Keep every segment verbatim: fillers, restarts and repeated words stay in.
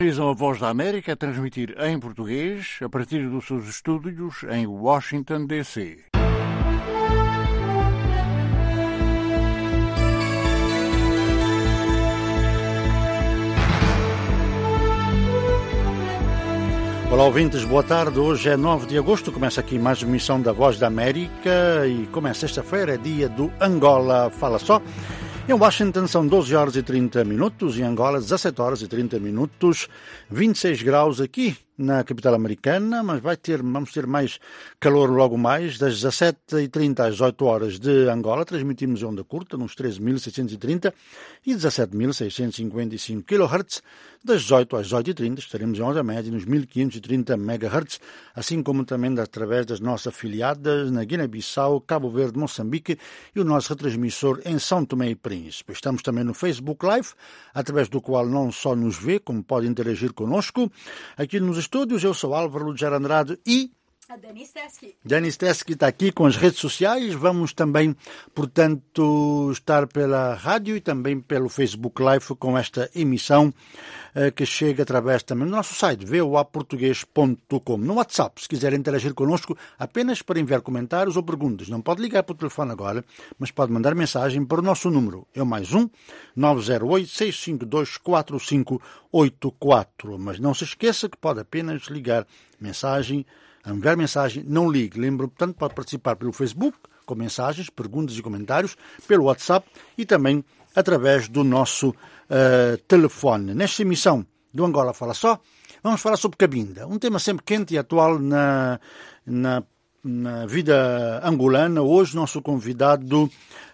A Voz da América a transmitir em português a partir dos seus estúdios em Washington, D C Olá, ouvintes, boa tarde. Hoje é nove de agosto, começa aqui mais uma emissão da Voz da América e como é sexta-feira, é dia do Angola Fala Só. Em Washington são doze horas e trinta minutos, em Angola dezassete horas e trinta minutos, vinte e seis graus aqui na capital americana, mas vai ter, vamos ter mais calor logo mais, das dezassete e trinta às dezoito horas de Angola, transmitimos em onda curta, nos treze mil seiscentos e trinta e dezassete mil seiscentos e cinquenta e cinco quilohertz, das dezoito às dezoito e trinta estaremos em onda média nos mil quinhentos e trinta megahertz, assim como também através das nossas afiliadas na Guiné-Bissau, Cabo Verde, Moçambique e o nosso retransmissor em São Tomé e Príncipe. Estamos também no Facebook Live, através do qual não só nos vê, como pode interagir connosco. Aqui nos estúdios, eu sou Álvaro Lujar Andrade e a Dani Steski. Dani Steski está aqui com as redes sociais. Vamos também, portanto, estar pela rádio e também pelo Facebook Live com esta emissão eh, que chega através também do nosso site, v o a português ponto com. No WhatsApp, se quiser interagir connosco, apenas para enviar comentários ou perguntas. Não pode ligar para o telefone agora, mas pode mandar mensagem para o nosso número. É o mais um, nove zero oito, seis cinco dois, quatro cinco oito quatro. Mas não se esqueça que pode apenas ligar mensagem, enviar mensagem, não ligue. Lembro, portanto, pode participar pelo Facebook, com mensagens, perguntas e comentários, pelo WhatsApp e também através do nosso uh, telefone. Nesta emissão do Angola Fala Só, vamos falar sobre Cabinda, um tema sempre quente e atual na, na, na vida angolana. Hoje, nosso convidado,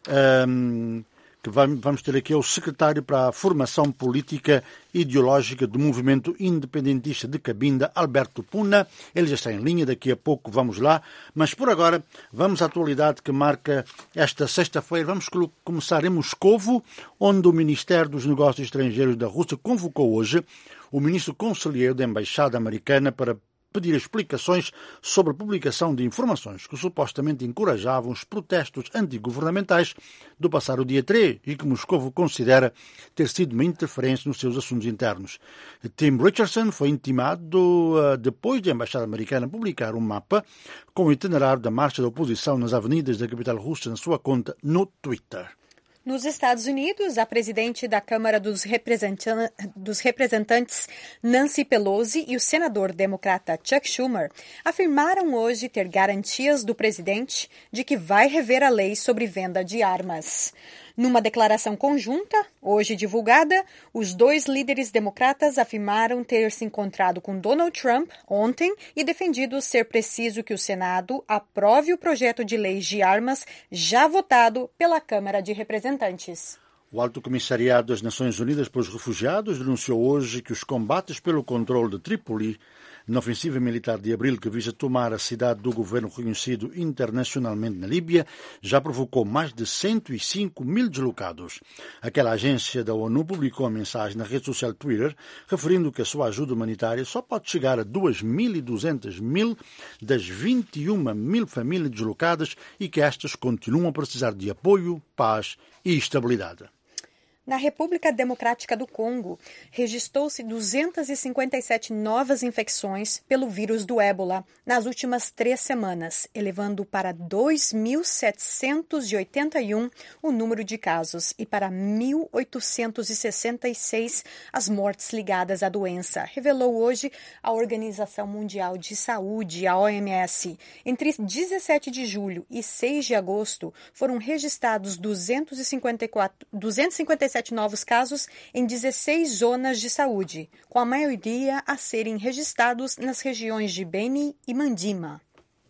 um, que vamos ter aqui, é o secretário para a formação política ideológica do movimento independentista de Cabinda, Alberto Puna. Ele já está em linha, daqui a pouco vamos lá, mas por agora vamos à atualidade que marca esta sexta-feira. Vamos começar em Moscovo, onde o Ministério dos Negócios Estrangeiros da Rússia convocou hoje o ministro conselheiro da Embaixada Americana para pedir explicações sobre a publicação de informações que supostamente encorajavam os protestos antigovernamentais do passado dia três e que Moscovo considera ter sido uma interferência nos seus assuntos internos. Tim Richardson foi intimado uh, depois de a Embaixada Americana publicar um mapa com o itinerário da marcha da oposição nas avenidas da capital russa na sua conta no Twitter. Nos Estados Unidos, a presidente da Câmara dos, Representan- dos Representantes, Nancy Pelosi, e o senador democrata Chuck Schumer afirmaram hoje ter garantias do presidente de que vai rever a lei sobre venda de armas. Numa declaração conjunta, hoje divulgada, os dois líderes democratas afirmaram ter se encontrado com Donald Trump ontem e defendido ser preciso que o Senado aprove o projeto de lei de armas já votado pela Câmara de Representantes. O Alto Comissariado das Nações Unidas para os Refugiados denunciou hoje que os combates pelo controle de Trípoli na ofensiva militar de abril que visa tomar a cidade do governo reconhecido internacionalmente na Líbia, já provocou mais de cento e cinco mil deslocados. Aquela agência da ONU publicou uma mensagem na rede social Twitter, referindo que a sua ajuda humanitária só pode chegar a duas mil e duzentas mil das vinte e uma mil famílias deslocadas e que estas continuam a precisar de apoio, paz e estabilidade. Na República Democrática do Congo, registrou-se duzentas e cinquenta e sete novas infecções pelo vírus do ébola nas últimas três semanas, elevando para dois mil setecentos e oitenta e um o número de casos e para mil oitocentos e sessenta e seis as mortes ligadas à doença, revelou hoje a Organização Mundial de Saúde, a O M S. Entre dezessete de julho e seis de agosto, foram registrados duzentos e cinquenta e quatro, duzentos e cinquenta e sete novos casos em dezesseis zonas de saúde, com a maioria a serem registrados nas regiões de Beni e Mandima.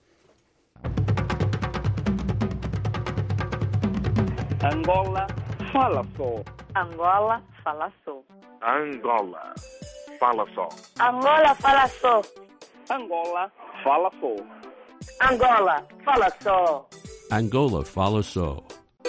Angola fala só. Angola fala só. Angola fala só. Angola fala só. Angola fala só. Angola fala só. Angola fala só.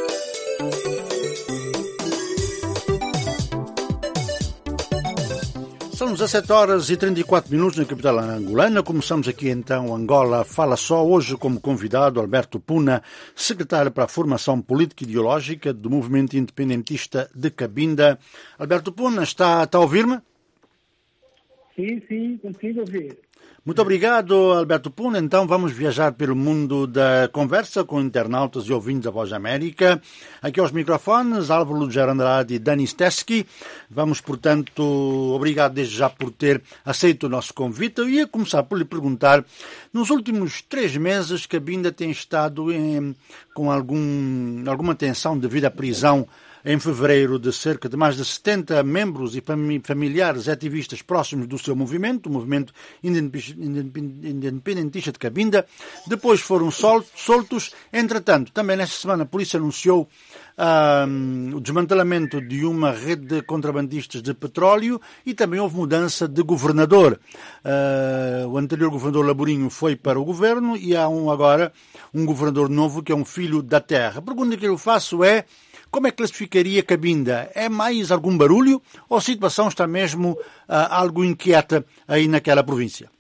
São dezassete horas e trinta e quatro minutos na capital angolana. Começamos aqui então Angola Fala Só, hoje como convidado Alberto Puna, secretário para a formação política e ideológica do movimento independentista de Cabinda. Alberto Puna, está, está a ouvir-me? Sim, sim, consigo ouvir. Muito obrigado, Alberto Puna. Então vamos viajar pelo mundo da conversa com internautas e ouvintes da Voz da América. Aqui aos microfones, Álvaro Lugero Andrade e Dani Steski. Vamos, portanto, obrigado desde já por ter aceito o nosso convite. Eu ia começar por lhe perguntar, nos últimos três meses, Cabinda tem estado em, com algum, alguma tensão devido à prisão em fevereiro de cerca de mais de setenta membros e familiares ativistas próximos do seu movimento, o movimento independentista de Cabinda. Depois foram soltos. Entretanto, também nesta semana a polícia anunciou um, o desmantelamento de uma rede de contrabandistas de petróleo e também houve mudança de governador. Uh, o anterior governador Laborinho foi para o governo e há um, agora um governador novo que é um filho da terra. A pergunta que eu faço é: como é que classificaria Cabinda? É mais algum barulho ou a situação está mesmo uh, algo inquieta aí naquela província?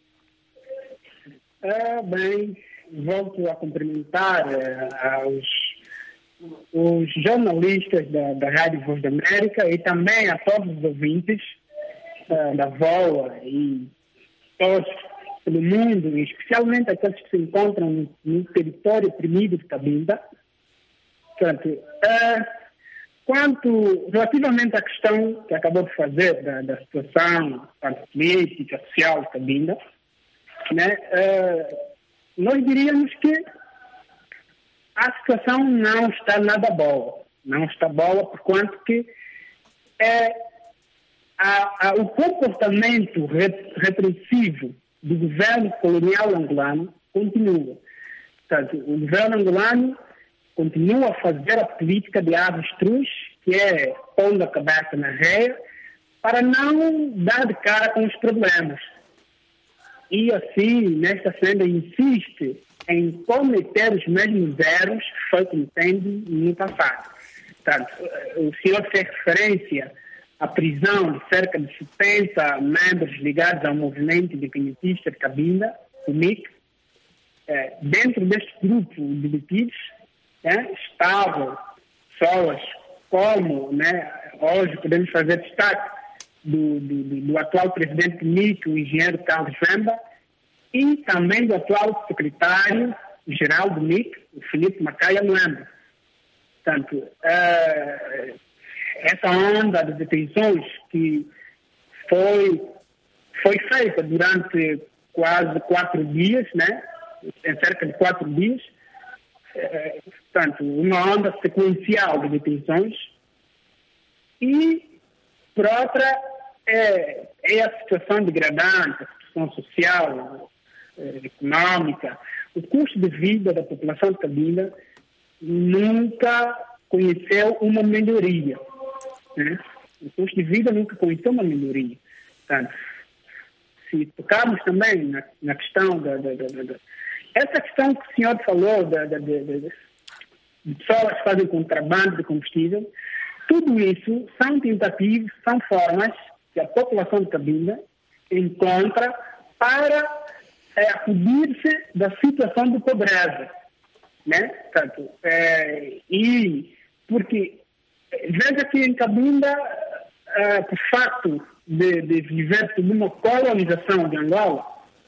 Ah, bem, volto a cumprimentar uh, aos os jornalistas da, da Rádio Voz da América e também a todos os ouvintes uh, da V O A e todos pelo mundo, e especialmente aqueles que se encontram no, no território oprimido de Cabinda. Portanto, uh, quanto relativamente à questão que acabou de fazer da, da situação política, social de Cabinda, né, uh, nós diríamos que a situação não está nada boa. Não está boa por quanto que é, a, a, o comportamento repressivo do governo colonial angolano continua. Portanto, o governo angolano continua a fazer a política de avestruz, que é pondo a cabeça na reia, para não dar de cara com os problemas. E assim, nesta senda, insiste em cometer os mesmos erros que foi cometendo no passado. Portanto, o senhor fez referência à prisão de cerca de setenta membros ligados ao movimento independentista de Cabinda, o M I C. É, dentro deste grupo de detidos, né, estavam pessoas como, né, hoje podemos fazer destaque do, do, do atual presidente do M I C, o engenheiro Carlos Vemba, e também do atual secretário-geral do M I C, o Felipe Macaia Luanda. Portanto, uh, essa onda de detenções que foi, foi feita durante quase quatro dias, né, em cerca de quatro dias, uh, portanto, uma onda sequencial de detenções, e, por outra, é, é a situação degradante, a situação social, econômica. O custo de vida da população de Cabinda nunca conheceu uma melhoria. Né? O custo de vida nunca conheceu uma melhoria. Portanto, se tocarmos também na, na questão da, da, da, da... Essa questão que o senhor falou da, da, da, da, de pessoas que fazem contrabando de combustível, tudo isso são tentativas, são formas que a população de Cabinda encontra para é, acudir-se da situação de pobreza, né? Portanto, é, e porque veja que em Cabinda, é, por fato de, de viver sob uma colonização de Angola,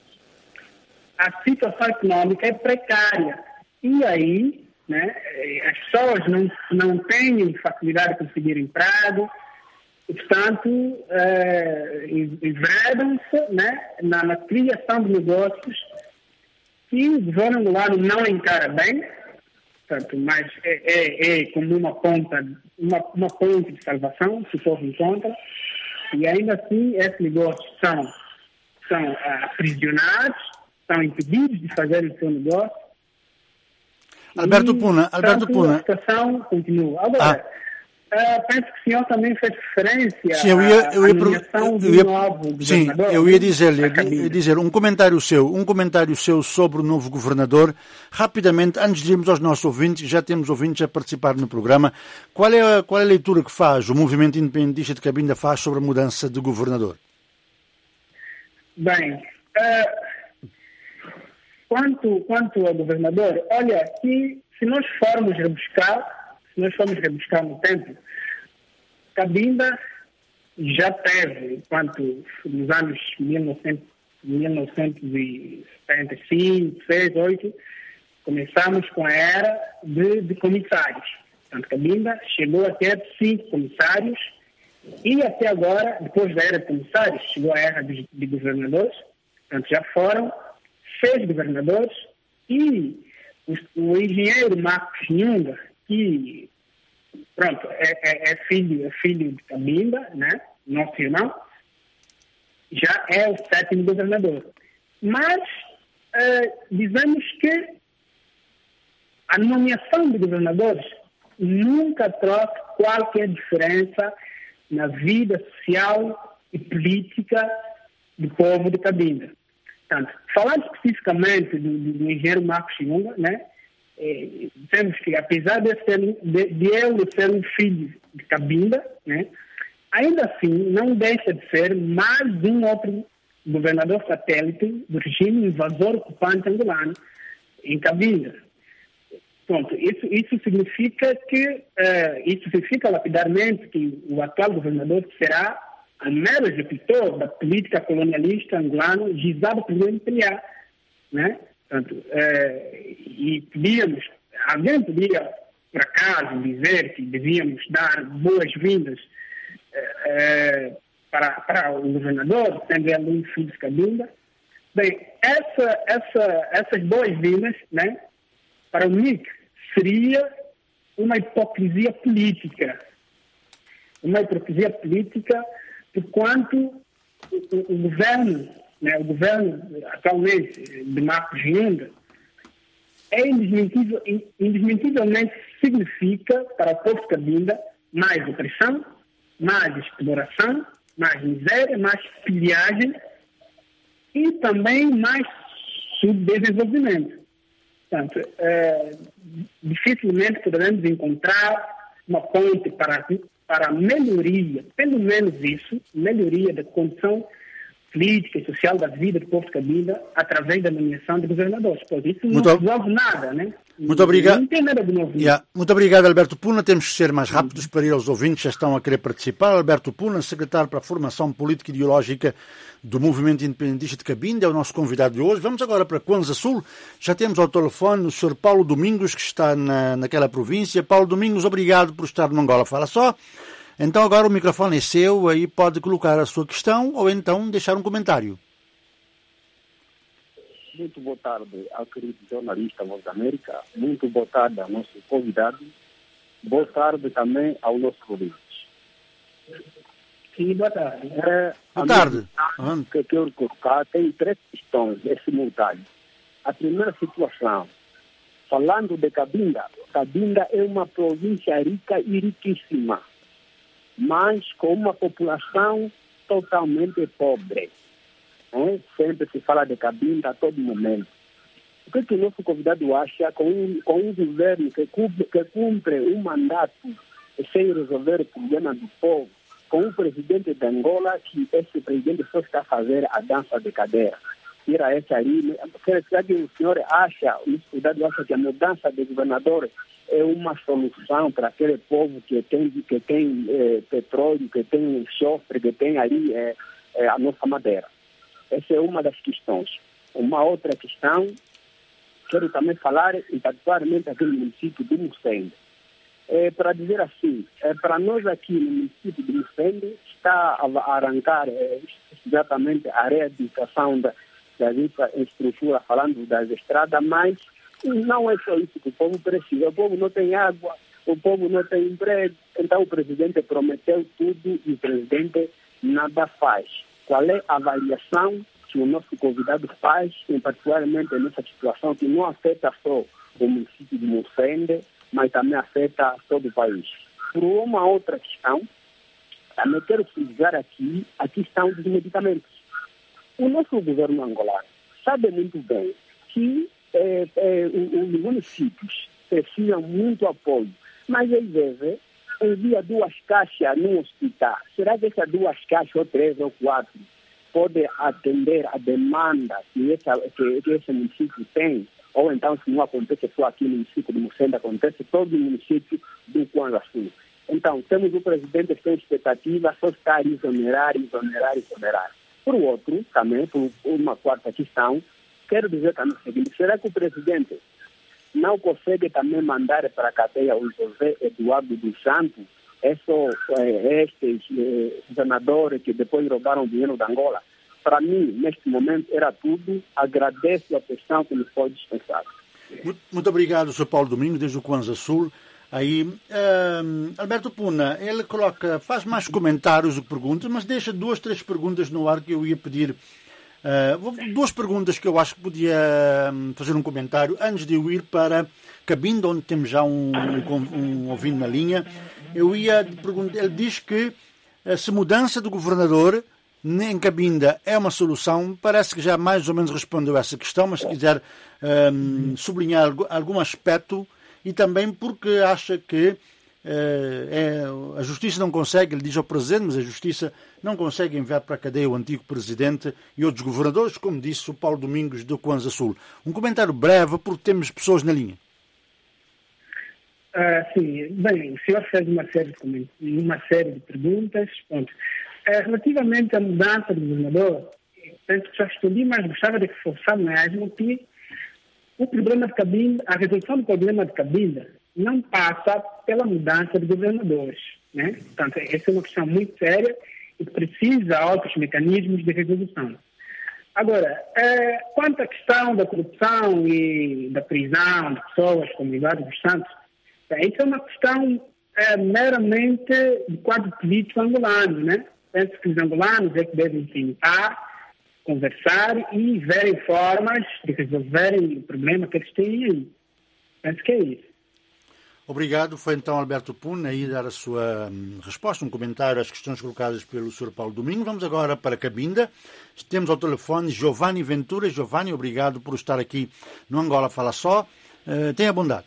a situação econômica é precária. E aí, né, as pessoas não, não têm facilidade de conseguir emprego, e, portanto, é, enveredam-se, né, na, na criação de negócios que o governo angolano não encara bem, portanto, mas é, é, é como uma ponta, uma, uma ponte de salvação, se o povo encontra, e ainda assim esses negócios são, são aprisionados, são impedidos de fazer o seu negócio. Alberto e, Puna, Alberto portanto, Puna. a situação continua. Agora, ah. Uh, penso que o senhor também fez referência sim, eu ia, eu ia, à nomeação do eu ia, novo sim, governador. eu ia dizer-lhe, ia dizer um comentário seu, um comentário seu sobre o novo governador, rapidamente, antes de irmos aos nossos ouvintes, já temos ouvintes a participar no programa, qual é a, qual é a leitura que faz, o movimento independentista de Cabinda faz sobre a mudança de governador? Bem, uh, quanto, quanto ao governador, olha, que se nós formos rebuscar, se nós formos rebuscar no tempo, Cabinda já teve, enquanto nos anos mil novecentos e setenta e cinco, seis, oito, começamos com a era de, de comissários. Portanto, Cabinda chegou a ter cinco comissários e até agora, depois da era de comissários, chegou a era de, de governadores. Portanto, já foram seis governadores e o, o engenheiro Marcos Nhunga, que pronto, é, é, é, filho, é filho de Cabinda, né? Nosso irmão, já é o sétimo governador. Mas uh, dizemos que a nomeação de governadores nunca trouxe qualquer diferença na vida social e política do povo de Cabinda. Portanto, falando especificamente do, do engenheiro Marcos Nhunga, né, é, dizemos que apesar de, ser, de, de ele ser um filho de Cabinda, né, ainda assim não deixa de ser mais um outro governador satélite do regime invasor ocupante angolano em Cabinda. Pronto, isso, isso significa que, uh, isso significa lapidarmente que o atual governador será o mero executor da política colonialista angolana gizada pelo M P L A, né? Portanto, uh, e podíamos, alguém podia, por acaso, dizer que devíamos dar boas-vindas uh, para, para o governador, sendo ele um filho de Cabinda. Bem, essa, essa, essas boas-vindas, né, para o M I C, seria uma hipocrisia política. Uma hipocrisia política porquanto o, o, o governo, né, o governo atualmente de Marcos Nhunga, é indesmentível, indesmentivelmente significa para o povo de Cabinda mais opressão, mais exploração, mais miséria, mais pilhagem e também mais subdesenvolvimento. Portanto, é, dificilmente poderemos encontrar uma ponte para, para a melhoria, pelo menos isso, melhoria da condição política e social da vida do povo de Cabinda através da nomeação de governadores. Pois isso Muito não resolve nada, né? Muito obrigado. Não tem nada de novo. Yeah. Muito obrigado, Alberto Puna. Temos que ser mais rápidos para ir aos ouvintes que já estão a querer participar. Alberto Puna, secretário para a Formação Política e Ideológica do Movimento Independentista de Cabinda, é o nosso convidado de hoje. Vamos agora para Kwanza Sul. Já temos ao telefone o senhor Paulo Domingos, que está na, naquela província. Paulo Domingos, obrigado por estar no Angola Fala Só. Então agora o microfone é seu, aí pode colocar a sua questão ou então deixar um comentário. Muito boa tarde ao querido jornalista Voz da América. Muito boa tarde ao nosso convidado. Boa tarde também ao nosso ouvinte. Sim, boa tarde. É, boa tarde. Uhum. Que eu quero colocar tem três questões simultâneas. A primeira situação, falando de Cabinda, Cabinda é uma província rica e riquíssima, mas com uma população totalmente pobre. É? Sempre se fala de Cabinda a todo momento. O que, que o nosso convidado acha com um, com um governo que cumpre, que cumpre um mandato sem resolver o problema do povo, com um presidente de Angola que esse presidente só está a fazer a dança de cadeira? Tira essa aí. Será que o senhor acha, o nosso convidado acha que a mudança de governador é uma solução para aquele povo que tem, que tem eh, petróleo, que tem chofre, que tem ali eh, eh, a nossa madeira? Essa é uma das questões. Uma outra questão, quero também falar, e particularmente aqui no município de Mussende. É, para dizer assim, é, para nós aqui no município de Mussende, está a arrancar é, exatamente a reabilitação da, da infraestrutura, falando das estradas, mas não é só isso que o povo precisa. O povo não tem água, o povo não tem emprego. Então o presidente prometeu tudo e o presidente nada faz. Qual é a avaliação que o nosso convidado faz, em particularmente nessa situação que não afeta só o município de Mussende, mas também afeta todo o país? Por uma outra questão, também quero frisar aqui a questão dos medicamentos. O nosso governo angolano sabe muito bem que é, é, os municípios precisam muito apoio, mas às vezes envia duas caixas no hospital. Será que essas duas caixas, ou três ou quatro, podem atender a demanda que, essa, que, que esse município tem? Ou então, se não acontece só aqui no município de Mussende, acontece todo o município do Kwanza Sul. Então, temos o presidente sem expectativa, só está a exonerar, exonerar, exonerar. Por outro, também, por uma quarta questão, quero dizer também o seguinte, será que o presidente não consegue também mandar para a cadeia o José Eduardo dos Santos, esses, eh, estes eh, senadores que depois roubaram dinheiro da Angola? Para mim, neste momento, era tudo. Agradeço a atenção que me foi dispensada. Muito, muito obrigado, senhor Paulo Domingos, desde o Kwanza Sul. Aí, uh, Alberto Puna, ele coloca, faz mais comentários do que perguntas, mas deixa duas, três perguntas no ar que eu ia pedir. Uh, duas perguntas que eu acho que podia fazer um comentário antes de eu ir para Cabinda, onde temos já um, um, um ouvinte na linha. Eu ia perguntar, ele diz que se mudança do governador em Cabinda é uma solução, parece que já mais ou menos respondeu a essa questão, mas se quiser um, sublinhar algum aspecto, e também porque acha que Uh, é, a Justiça não consegue, ele diz ao Presidente, mas a Justiça não consegue enviar para a cadeia o antigo Presidente e outros governadores, como disse o Paulo Domingos do Kwanza Sul. Um comentário breve, porque temos pessoas na linha. Uh, sim, bem, o senhor fez uma série de, uma série de perguntas. Pronto. Uh, relativamente à mudança do governador, penso que já respondi, mas gostava de reforçar mesmo que o problema de Cabinda, a resolução do problema de Cabinda não passa pela mudança de governadores, né? Portanto, essa é uma questão muito séria e que precisa de outros mecanismos de resolução. Agora, é, quanto à questão da corrupção e da prisão de pessoas como Eduardo dos Santos, é, isso é uma questão é, meramente de quadro político angolano, né? Penso que os angolanos é que devem sentar, conversar e verem formas de resolverem o problema que eles têm aí. Penso que é isso. Obrigado. Foi então Alberto Puna aí dar a sua hum, resposta, um comentário às questões colocadas pelo senhor Paulo Domingo. Vamos agora para Cabinda. Temos ao telefone Giovanni Ventura. Giovanni, obrigado por estar aqui no Angola Fala Só. Uh, tenha bondade.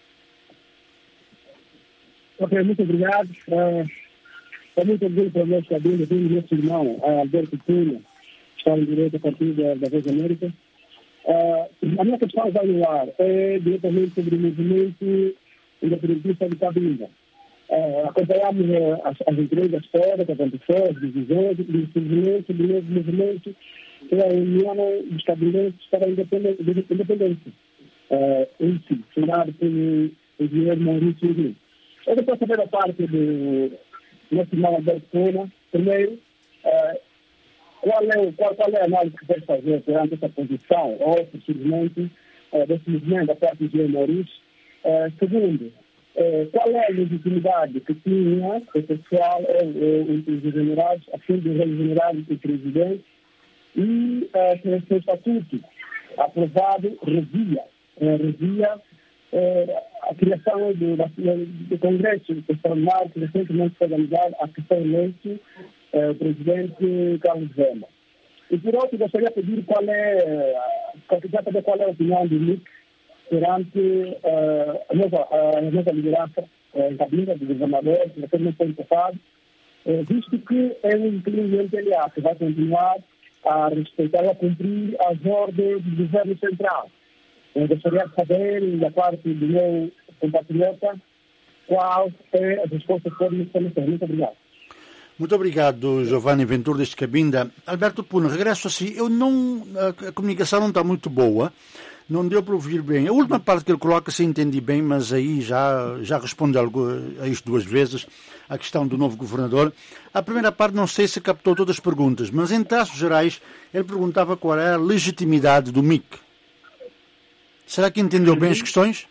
Ok, muito obrigado. É, é muito orgulho para nós, Cabinda, tem o nosso irmão, Alberto Puna, que está em direito a partir da, da Voz América. É, a minha questão vai no ar é diretamente sobre o movimento independentista de Cabinda. Uh, acompanhamos uh, as, as empresas fora, que aconteceu, as divisões, e o surgimento do novo movimento, que é a União dos Cabinetes para a Independência, uh, em si, fundado pelo engenheiro Maurício Rio. Eu depois saber a parte do nosso irmão Alberto Puna. Primeiro, uh, qual, é, qual, qual é a análise que pode fazer perante essa posição ou simplesmente uh, desse movimento da parte do engenheiro Maurício? Uh, segundo, uh, qual é a legitimidade que tinha o pessoal, os generados, a fim de regenerar o presidente e uh, que o seu estatuto aprovado revia, uh, revia uh, a criação do, da, do Congresso Extraordinário que recentemente foi organizado a que foi eleito uh, o presidente Carlos Zema. E por outro, gostaria de pedir qual é, uh, saber qual é a opinião do M I C perante uh, a, nova, a nova liderança uh, em Cabinda, do governador, que recentemente foi passado, uh, visto que é um inteligente aliado que vai continuar a respeitar e a cumprir as ordens do governo central. Eu gostaria de saber, da parte do meu compatriota, qual é a resposta que pode me fornecer. Muito obrigado. Muito obrigado, Giovanni Ventura, deste Cabinda. Alberto Puna, regresso assim. Eu não, a comunicação não está muito boa. Não deu para ouvir bem. A última parte que ele coloca, se entendi bem, mas aí já, já responde algo, a isto duas vezes, a questão do novo governador. A primeira parte não sei se captou todas as perguntas, mas em traços gerais ele perguntava qual é a legitimidade do M I C. Será que entendeu bem as questões?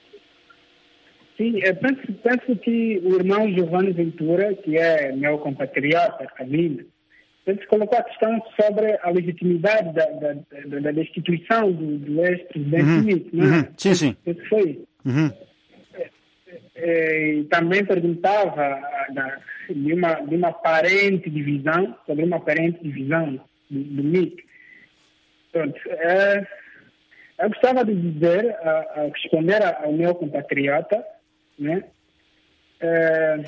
Sim, eu penso, penso que o irmão Giovanni Ventura, que é meu compatriota, Cabinda, ele colocou a questão sobre a legitimidade da, da, da, da destituição do, do ex-presidente uhum, Smith, não é? Uhum, sim, sim. Isso foi. Uhum. E também perguntava da, de, uma, de uma aparente divisão, sobre uma aparente divisão do, do M I C. Pronto, é, eu gostava de dizer, a, a responder ao meu compatriota, né, é,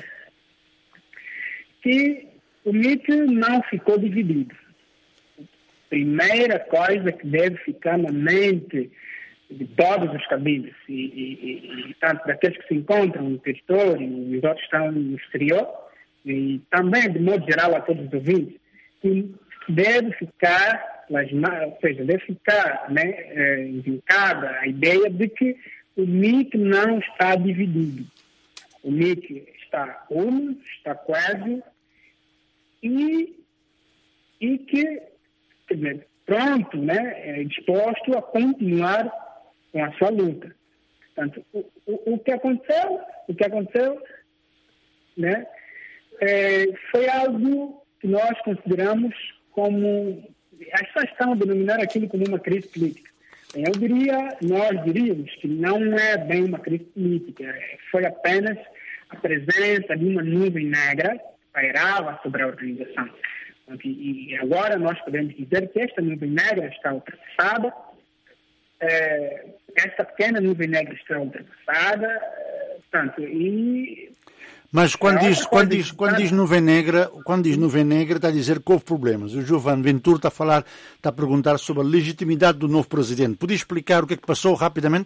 que o M I C não ficou dividido. Primeira coisa que deve ficar na mente de todos os cabindas, e, e, e tanto daqueles que se encontram no território e os outros que estão no exterior, e também, de modo geral, a todos os ouvintes, que deve ficar, ou seja, deve ficar né, indicada a ideia de que o M I C não está dividido. O M I C está uno, está coeso e, e que, quer dizer, pronto, né, disposto a continuar com a sua luta. Portanto, o, o, o que aconteceu, o que aconteceu, né, é, foi algo que nós consideramos como, as pessoas estão a denominar aquilo como uma crise política. Eu diria, nós diríamos que não é bem uma crise política, foi apenas a presença de uma nuvem negra que pairava sobre a organização. E agora nós podemos dizer que esta nuvem negra está ultrapassada, é, esta pequena nuvem negra está ultrapassada, é, portanto, e... Mas quando diz, quando, diz, quando diz nuvem negra, quando diz nuvem negra, está a dizer que houve problemas. O Giovanni Ventura está a falar, está a perguntar sobre a legitimidade do novo presidente. Podia explicar o que é que passou rapidamente?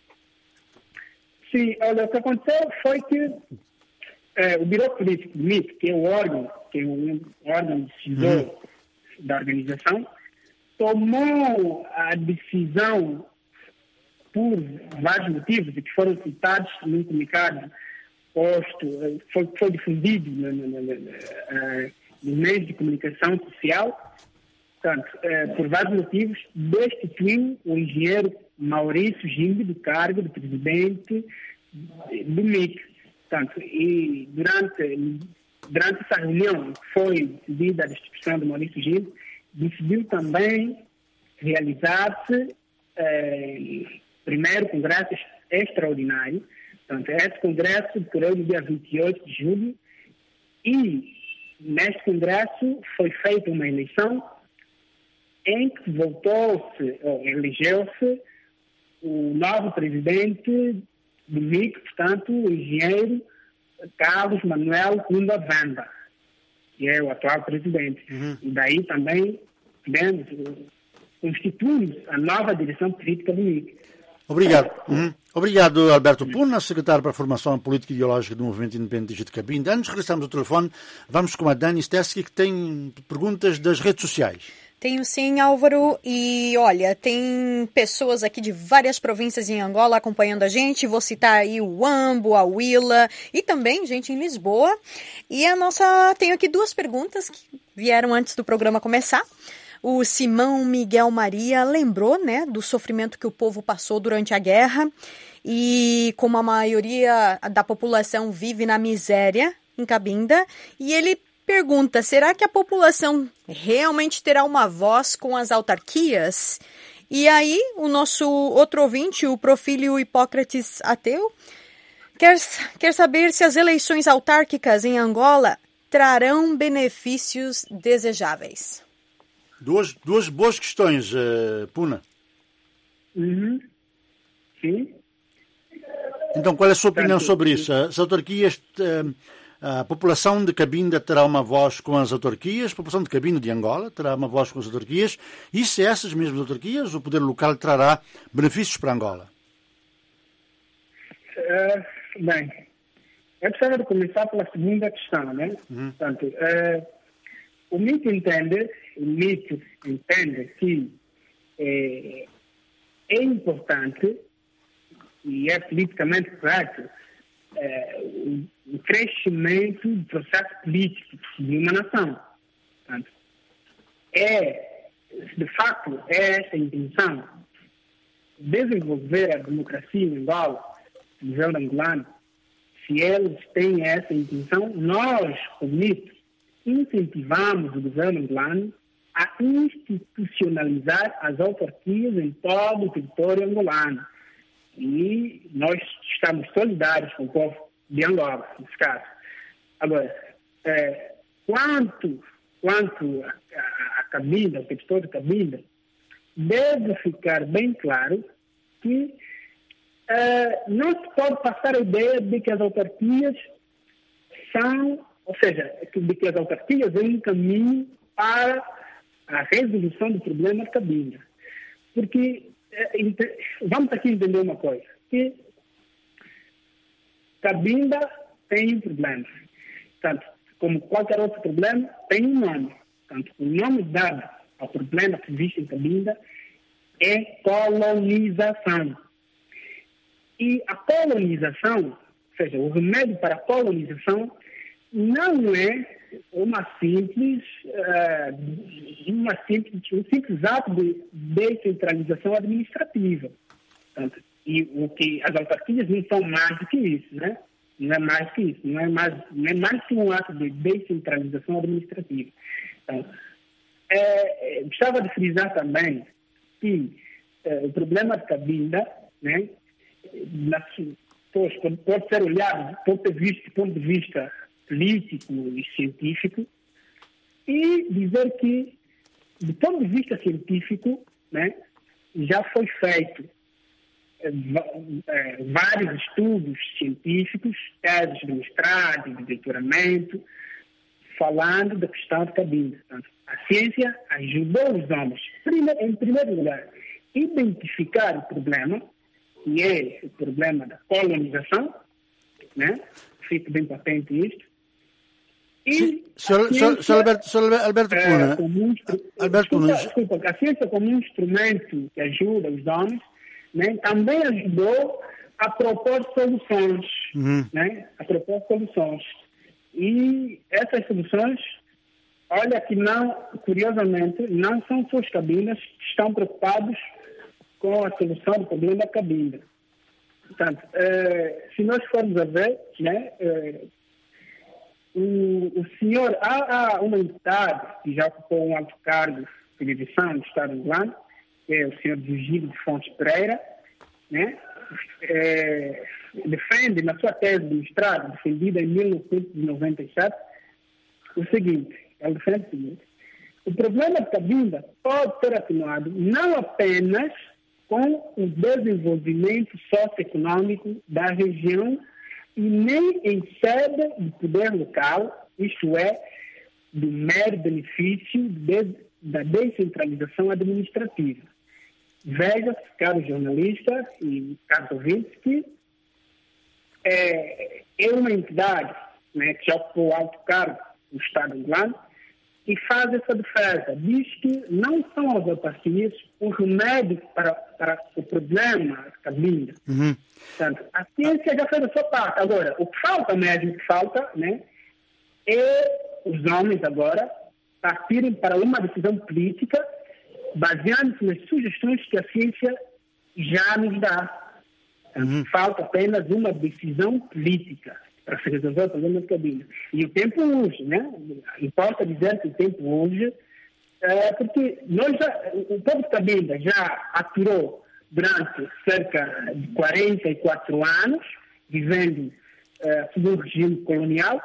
Sim, olha, o que aconteceu foi que é, o Biro Político do M I C, que é o órgão, que é o órgão decisor uhum. da organização, tomou a decisão por vários motivos e que foram citados num comunicado posto, foi, foi difundido no, no, no, no, no meio de comunicação social, portanto, é, por vários motivos, destituiu o engenheiro Maurício Gimbe do cargo de presidente do M I C. Portanto, e durante, durante essa reunião que foi decidida a destituição do Maurício Gimbe, decidiu também realizar-se eh, primeiro congresso extraordinário. Portanto, esse congresso decorreu no dia vinte e oito de julho e neste congresso foi feita uma eleição em que voltou-se, ou elegeu-se, o novo presidente do M I C, portanto, o engenheiro Carlos Manuel Cunda Vanda, que é o atual presidente. Uhum. E daí também tivemos, constituímos a nova direção política do M I C. Obrigado. Uhum. Obrigado, Alberto Puna, secretário para a Formação Política e Ideológica do Movimento Independentista de Cabinda. Antes de regressarmos ao telefone, vamos com a Dani Steski, que tem perguntas das redes sociais. Tenho sim, Álvaro, e olha, tem pessoas aqui de várias províncias em Angola acompanhando a gente, vou citar aí o Ambo, a Willa e também gente em Lisboa. E a nossa, tenho aqui duas perguntas que vieram antes do programa começar. O Simão Miguel Maria lembrou, né, do sofrimento que o povo passou durante a guerra e como a maioria da população vive na miséria em Cabinda, e ele pergunta, será que a população realmente terá uma voz com as autarquias? E aí, o nosso outro ouvinte, o Profílio Hipócrates Ateu, quer, quer saber se as eleições autárquicas em Angola trarão benefícios desejáveis. Duas, duas boas questões, uh, Puna. Uhum. Sim. Então, qual é a sua opinião sobre isso? As autarquias... Uh, A população de Cabinda terá uma voz com as autarquias, a população de Cabinda de Angola terá uma voz com as autarquias, e se essas mesmas autarquias, o poder local trará benefícios para Angola? Uh, bem, eu precisava de começar pela segunda questão, né? Uhum. Portanto, uh, o M I C entende, o M I C entende que é, é importante e é politicamente correto É, o crescimento do processo político de uma nação. Portanto, é, de facto, é essa a intenção. Desenvolver a democracia em Angola, no governo angolano, se eles têm essa intenção, nós, como M I C, incentivamos o governo angolano a institucionalizar as autarquias em todo o território angolano. E nós estamos solidários com o povo de Angola, nesse caso. Agora, é, quanto, quanto a, a, a Cabinda, o território de Cabinda, deve ficar bem claro que é, não se pode passar a ideia de que as autarquias são, ou seja, de que as autarquias é um caminho para a resolução do problema de Cabinda. Porque vamos aqui entender uma coisa, que Cabinda tem um problema. Portanto, como qualquer outro problema, tem um nome. Portanto, o nome dado ao problema que existe em Cabinda é colonização. E a colonização, ou seja, o remédio para a colonização, não é uma simples, uh, uma simples, um simples ato de descentralização administrativa. Portanto, e o que as autarquias não são mais do que isso, né? Não é mais que isso, não é mais, não é mais que um ato de descentralização administrativa. Então, é, é, gostava de frisar também que é, o problema de Cabinda, né, na, pois, pode ser olhado do ponto de vista, do ponto de vista político e científico, e dizer que, do ponto de vista científico, né, já foi feito vários estudos científicos, teses de mestrado, de doutoramento, falando da questão de Cabinda. Portanto, a ciência ajudou os homens, em primeiro lugar, identificar o problema, que é o problema da colonização, né? Fica bem patente isto. E Sim, senhor, ciência, senhor Alberto, senhor Alberto Puna, é, um Alberto Puna, Puna, desculpa, desculpa, a ciência como um instrumento que ajuda os homens, né, também ajudou a propor soluções, uhum. né, a propor soluções. E essas soluções, olha que não, curiosamente, não são só os cabindas que estão preocupados com a solução do problema da Cabinda. Portanto, eh, se nós formos a ver, né, eh, o, o senhor, há, há uma entidade que já ocupou um alto cargo de direção no Estado do Angolano, que é o senhor Virgílio de Fontes Pereira, né? É, defende na sua tese de mestrado, defendida em mil novecentos e noventa e sete, o seguinte, ele defende o seguinte: o problema de Cabinda pode ser atenuado não apenas com o desenvolvimento socioeconômico da região e nem em sede de poder local, isto é, do mero benefício de, da descentralização administrativa. Veja-se, caro jornalista e caros ouvintes, que é, é uma entidade, né, que já ocupou alto cargo no Estado angolano e faz essa defesa. Diz que não são as autarquias o remédio para, para o problema da Cabinda. Uhum. Portanto, a ciência já fez a sua parte. Agora, o que falta mesmo, o que falta, né, é os homens agora partirem para uma decisão política baseando-se nas sugestões que a ciência já nos dá. Uhum. Falta apenas uma decisão política para se resolver o problema de Cabinda. E o tempo urge, né? Importa dizer que o tempo urge, é, porque nós já, o povo de Cabinda já aturou durante cerca de quarenta e quatro anos, vivendo é, sob um regime colonial,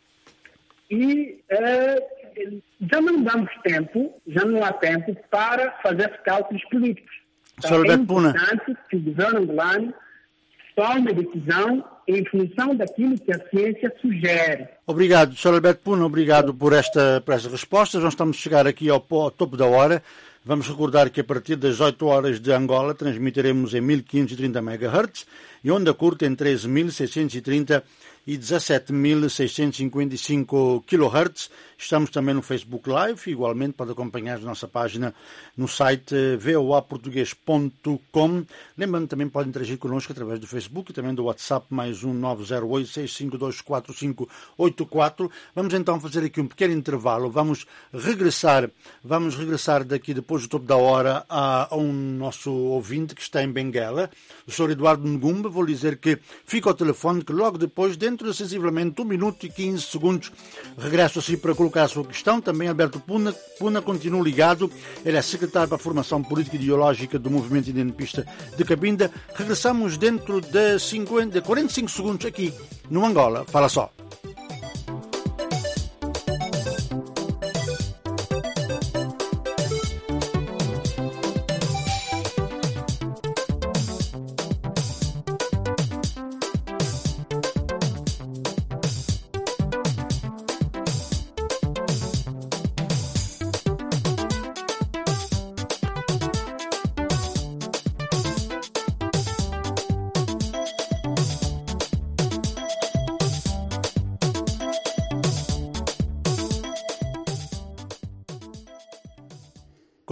e é, já não damos tempo, já não há tempo para fazer cálculos políticos. Então, é importante que o governo angolano tome a decisão em função daquilo que a ciência sugere. Obrigado, senhor Alberto Puna, obrigado por, esta, por estas respostas. Nós estamos a chegar aqui ao, ao topo da hora. Vamos recordar que a partir das oito horas de Angola transmitiremos em mil quinhentos e trinta megahertz e onda curta em treze mil seiscentos e trinta e dezassete mil seiscentos e cinquenta e cinco kilohertz. Estamos também no Facebook Live, igualmente pode acompanhar a nossa página no site voa português ponto com. Lembrando, também pode interagir connosco através do Facebook e também do WhatsApp mais um nove zero oito, seis cinco dois, quatro cinco oito quatro. Vamos então fazer aqui um pequeno intervalo. Vamos regressar, vamos regressar daqui depois do topo da hora a, a um nosso ouvinte que está em Benguela, o senhor Eduardo Ngumba. Vou lhe dizer que fica ao telefone, que logo depois, dentro de sensivelmente um minuto e quinze segundos, regresso assim para colocar a sua questão. Também Alberto Puna, Puna continua ligado. Ele é secretário para a formação política e ideológica do movimento independentista de Cabinda. Regressamos dentro de, cinquenta, de quarenta e cinco segundos aqui no Angola Fala Só.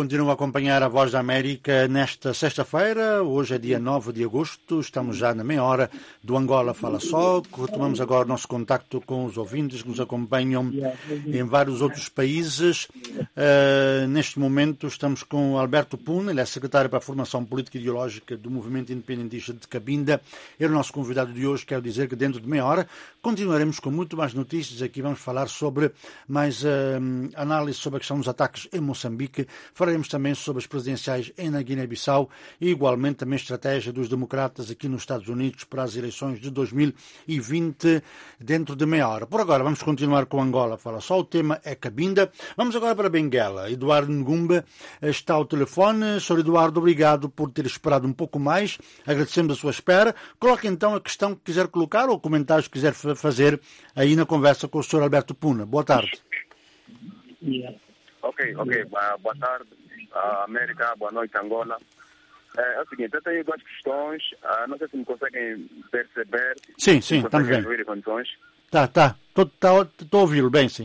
Continuam a acompanhar a Voz da América nesta sexta-feira. Hoje é dia nove de agosto. Estamos já na meia hora do Angola Fala Só. Retomamos agora o nosso contacto com os ouvintes que nos acompanham em vários outros países. Uh, neste momento estamos com Alberto Puna, ele é secretário para a Formação Política e Ideológica do Movimento Independentista de Cabinda. Ele é o nosso convidado de hoje. Quero dizer que dentro de meia hora continuaremos com muito mais notícias. Aqui vamos falar sobre mais uh, análise sobre a questão dos ataques em Moçambique. Falaremos também sobre as presidenciais em na Guiné-Bissau e, igualmente, também a estratégia dos democratas aqui nos Estados Unidos para as eleições de dois mil e vinte, dentro de meia hora. Por agora, vamos continuar com Angola. Fala só, o tema é Cabinda. Vamos agora para Benguela. Eduardo Ngumba está ao telefone. senhor Eduardo, obrigado por ter esperado um pouco mais. Agradecemos a sua espera. Coloque então a questão que quiser colocar ou comentários que quiser fazer aí na conversa com o senhor Alberto Puna. Boa tarde. Yeah. Ok, ok. Uh, boa tarde, uh, América. Boa noite, Angola. É, é o seguinte, eu tenho duas questões. Uh, não sei se me conseguem perceber. Sim, sim, estamos bem. Tá, tá. Estou a ouvi-lo bem, sim.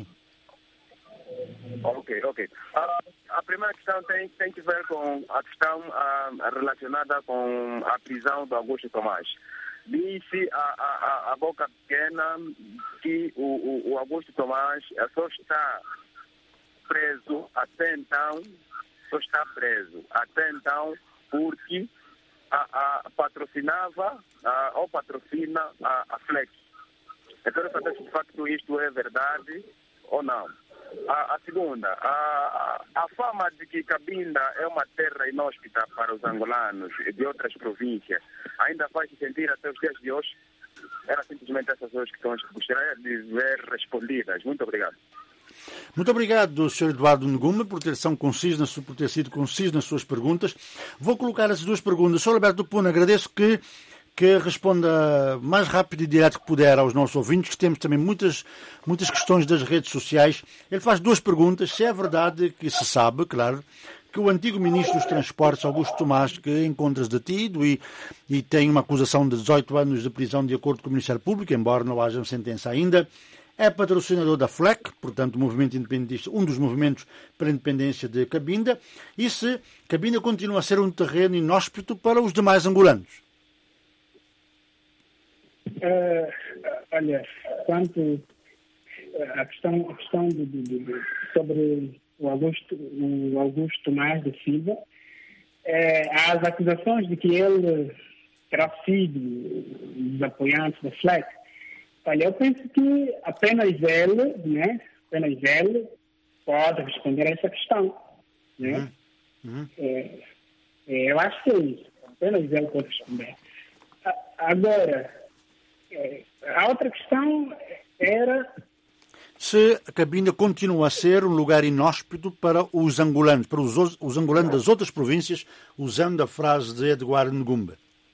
Ok, ok. Uh, a primeira questão tem, tem que ver com a questão uh, relacionada com a prisão do Augusto Tomás. Disse a, a, a boca pequena que o, o, o Augusto Tomás só está preso até então, só está preso até então porque a, a, patrocinava a, ou patrocina a, a Fleck. Eu quero saber se de facto isto é verdade ou não. A, a segunda, a, a fama de que Cabinda é uma terra inóspita para os angolanos e de outras províncias ainda faz se sentir até os dias de hoje? Era simplesmente essas duas questões que gostaria de ver respondidas. Muito obrigado. Muito obrigado, senhor Eduardo Ngumba, por ter, são conciso, por ter sido conciso nas suas perguntas. Vou colocar as duas perguntas. senhor Alberto Puna, agradeço que, que responda mais rápido e direto que puder aos nossos ouvintes, que temos também muitas, muitas questões das redes sociais. Ele faz duas perguntas. Se é verdade que se sabe, claro, que o antigo ministro dos Transportes, Augusto Tomás, que encontra-se detido e, e tem uma acusação de dezoito anos de prisão de acordo com o Ministério Público, embora não haja uma sentença ainda, é patrocinador da Fleck, portanto, o movimento independentista, um dos movimentos para a independência de Cabinda, e se Cabinda continua a ser um terreno inóspito para os demais angolanos? Uh, olha, quanto à questão, a questão de, de, de, sobre o Augusto, o Augusto Tomás da Silva, é, as acusações de que ele terá sido dos apoiantes da Fleck. Olha, eu penso que apenas ele, né, apenas ele pode responder a essa questão, né? Uhum. Uhum. É, é, eu acho que é isso. Apenas ele pode responder. Agora, é, a outra questão era se a Cabinda continua a ser um lugar inóspito para os angolanos, para os, os angolanos das outras províncias, usando a frase de Eduardo Ngumba.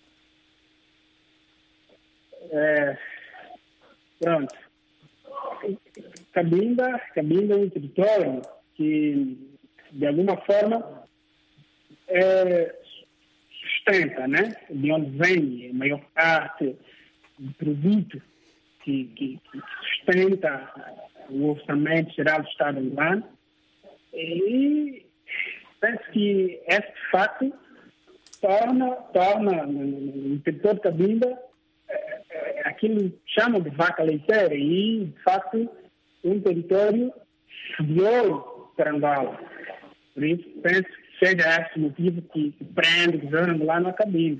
É, pronto. Cabinda, Cabinda é um território que, de alguma forma, é, sustenta, né? De onde vem a maior parte do produto que, que, que sustenta o orçamento geral do Estado angolano. E penso que esse fato torna, torna o território de Cabinda aquilo que chamam de vaca leiteira e, de facto, um território de ouro para Angola. Por isso, penso que seja esse motivo que, que prende o governo angolano a Cabinda.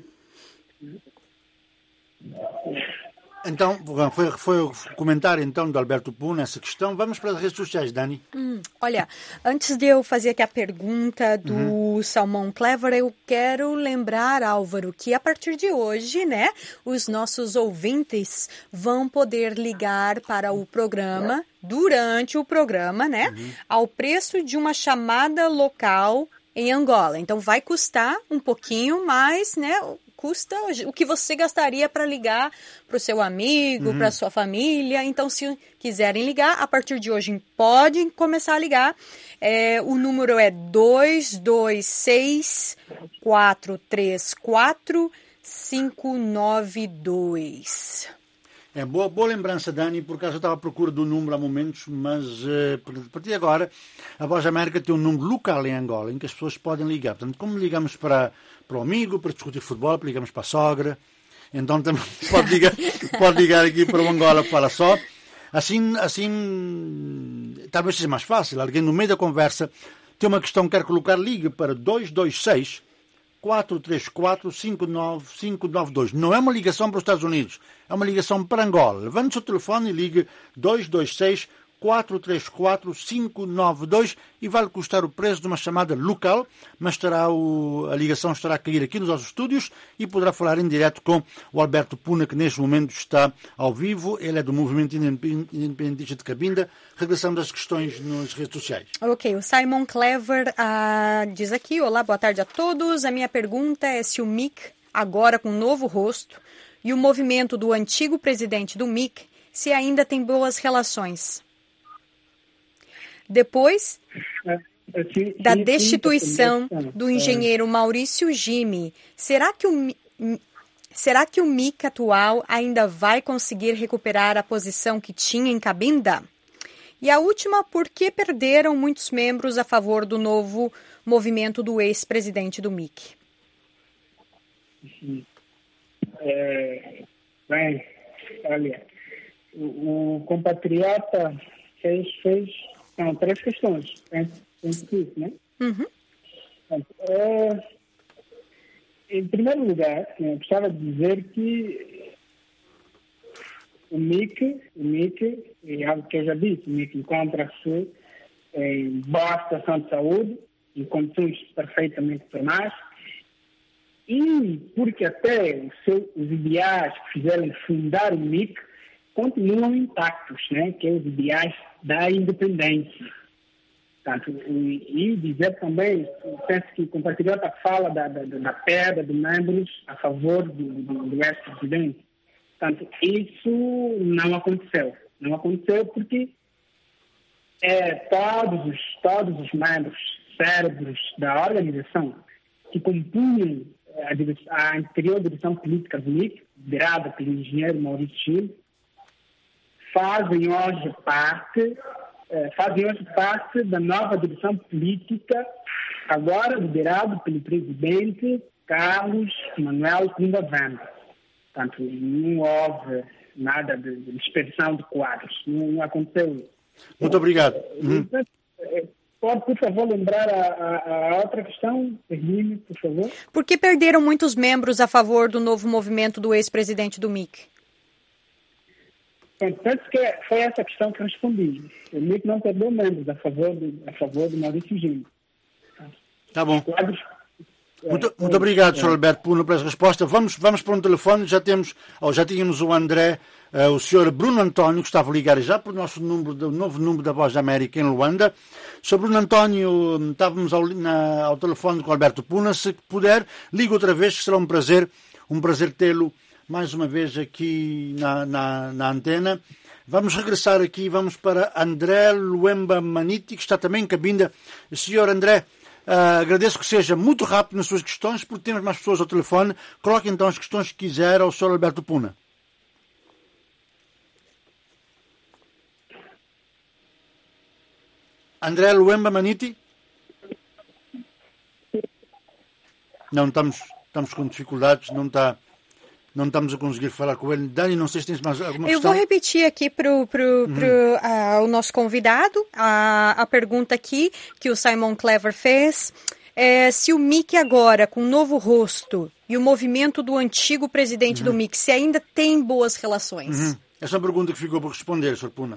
Então, foi, foi o comentário então do Alberto Puna essa questão. Vamos para as redes sociais, Dani. Hum, olha, antes de eu fazer aqui a pergunta do uhum. Salmão Clever, eu quero lembrar, Álvaro, que a partir de hoje, né, os nossos ouvintes vão poder ligar para o programa, durante o programa, né, uhum. ao preço de uma chamada local em Angola. Então, vai custar um pouquinho mais, né, custa o que você gastaria para ligar para o seu amigo, uhum. para a sua família. Então, se quiserem ligar, a partir de hoje podem começar a ligar. É, o número é dois dois seis, quatro três quatro, cinco nove dois. É boa, boa lembrança, Dani, por acaso eu estava à procura do número há momentos, mas uh, a partir de agora a Voz da América tem um número local em Angola, em que as pessoas podem ligar. Portanto, como ligamos para, para o amigo, para discutir futebol, ligamos para a sogra, então também pode ligar, pode ligar aqui para o Angola Fala Só. Assim, assim, talvez seja mais fácil. Alguém no meio da conversa tem uma questão que quer colocar, ligue para dois dois seis, quatro três quatro, cinco nove cinco nove dois. Não é uma ligação para os Estados Unidos, é uma ligação para Angola. Levante o seu telefone e ligue dois dois seis, quatro três quatro, cinco nove dois e vai-lhe custar o preço de uma chamada local, mas terá o, a ligação estará a cair aqui nos nossos estúdios e poderá falar em direto com o Alberto Puna, que neste momento está ao vivo. Ele é do Movimento Independentista de Cabinda. Regressamos às questões nas redes sociais. Ok, o Simon Clever ah, diz aqui: olá, boa tarde a todos. A minha pergunta é se o M I C, agora com novo rosto, e o movimento do antigo presidente do M I C, se ainda tem boas relações. Depois da destituição do engenheiro Maurício Gime, será que o, será que o M I C atual ainda vai conseguir recuperar a posição que tinha em Cabinda? E a última, por que perderam muitos membros a favor do novo movimento do ex-presidente do M I C? É, bem, olha, o, o compatriota fez... fez São três questões, penso que isso, né? Uhum. É, em primeiro lugar, eu precisava dizer que o M I C, o M I C, é algo que eu já disse, o M I C encontra-se em boa situação de saúde, em condições perfeitamente normais, e porque até os, seus, os ideais que fizeram fundar o M I C continuam intactos, né? Que é os ideais da independência. Portanto, e, e dizer também, penso que o compatriota fala da, da, da perda de membros a favor do, do, do ex-presidente. Portanto, isso não aconteceu. Não aconteceu porque é, todos, os, todos os membros cérebros da organização que compunham a, a anterior direção política do M I C, liderada pelo engenheiro Maurício Gime, fazem hoje parte, eh, fazem hoje parte da nova direção política, agora liderado pelo presidente Carlos Manuel Cumba Venda. Portanto, não houve nada de, de dispersão de quadros, não, não aconteceu isso. Muito obrigado. Uhum. Pode, por favor, lembrar a, a, a outra questão, Hermínio, por favor? Por que perderam muitos membros a favor do novo movimento do ex-presidente do M I C? Penso que foi essa questão que eu respondi. O M I C não perdeu membros a favor do, a favor do Maurício Gime. Tá bom. Quadros, muito, é, muito obrigado, é. senhor Alberto Puna, por essa resposta. Vamos, vamos para um telefone. Já temos, ou já tínhamos o André, uh, o senhor Bruno António, que estava a ligar já para o nosso número, do novo número da Voz da América em Luanda. senhor Bruno António, estávamos ao, na, ao telefone com o Alberto Puna. Se puder, liga outra vez, que será um prazer, um prazer tê-lo mais uma vez aqui na, na, na antena. Vamos regressar aqui, vamos para André Luemba Maniti, que está também em Cabinda. senhor André, uh, agradeço que seja muito rápido nas suas questões, porque temos mais pessoas ao telefone. Coloque então as questões que quiser ao senhor Alberto Puna. André Luemba Maniti? Não, estamos, estamos com dificuldades, não está... Não estamos a conseguir falar com ele. Dani, não sei se tens mais alguma questão. Eu vou repetir aqui para o pro, pro, uhum. uh, o nosso convidado a, a pergunta aqui que o Simon Clever fez. É, se o M I C agora, com um novo rosto, e o movimento do antigo presidente uhum. do M I C, se ainda tem boas relações? Uhum. Essa é uma pergunta que ficou por responder, senhor Puna.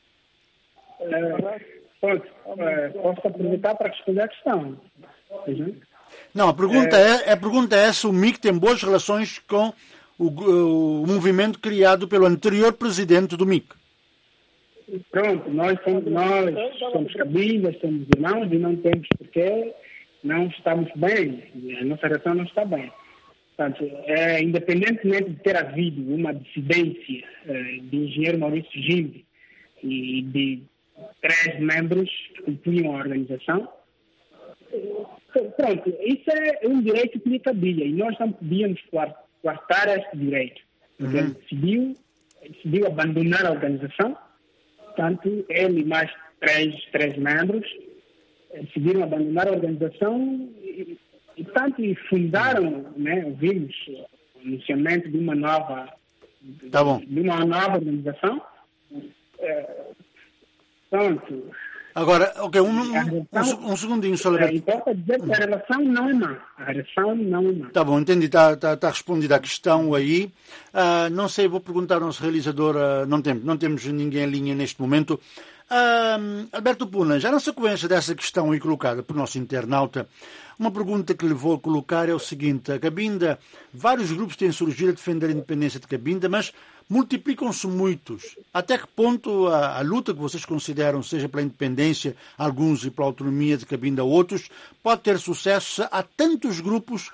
É, pode, é, posso aproveitar para responder a questão. Uhum. Não, a pergunta é, é, a pergunta é se o M I C tem boas relações com O, o movimento criado pelo anterior presidente do M I C. Pronto, nós somos, nós somos cabindas, somos irmãos e não temos porquê, não estamos bem, a nossa relação não está bem. Portanto, é, independentemente de ter havido uma dissidência é, de engenheiro Maurício Gime e de três membros que compunham a organização, pronto, isso é um direito que lhe cabia e nós não podíamos coartar este direito. Porque uhum. ele decidiu decidiu abandonar a organização. Portanto, ele e mais três, três membros decidiram abandonar a organização e, e tanto e fundaram, né, ouvimos o anunciamento de uma nova, tá bom. de uma nova organização. É, pronto. Agora, ok, um, um, um, um segundinho, Sr. Alberto. É, importa dizer que a relação não é má. A relação não é má. Tá bom, entendi, está tá, tá respondida a questão aí. Uh, não sei, vou perguntar ao nosso realizador, uh, não, tem, não temos ninguém em linha neste momento. Uh, Alberto Puna, já na sequência dessa questão aí colocada por nosso internauta, uma pergunta que lhe vou colocar é o seguinte: a Cabinda, vários grupos têm surgido a defender a independência de Cabinda, mas multiplicam-se muitos. Até que ponto a, a luta que vocês consideram, seja pela independência, alguns, e pela autonomia de Cabinda, outros, pode ter sucesso se há tantos grupos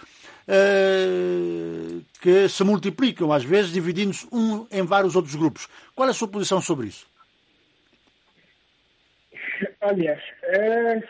uh, que se multiplicam, às vezes dividindo-se um em vários outros grupos? Qual é a sua posição sobre isso? Olha, é,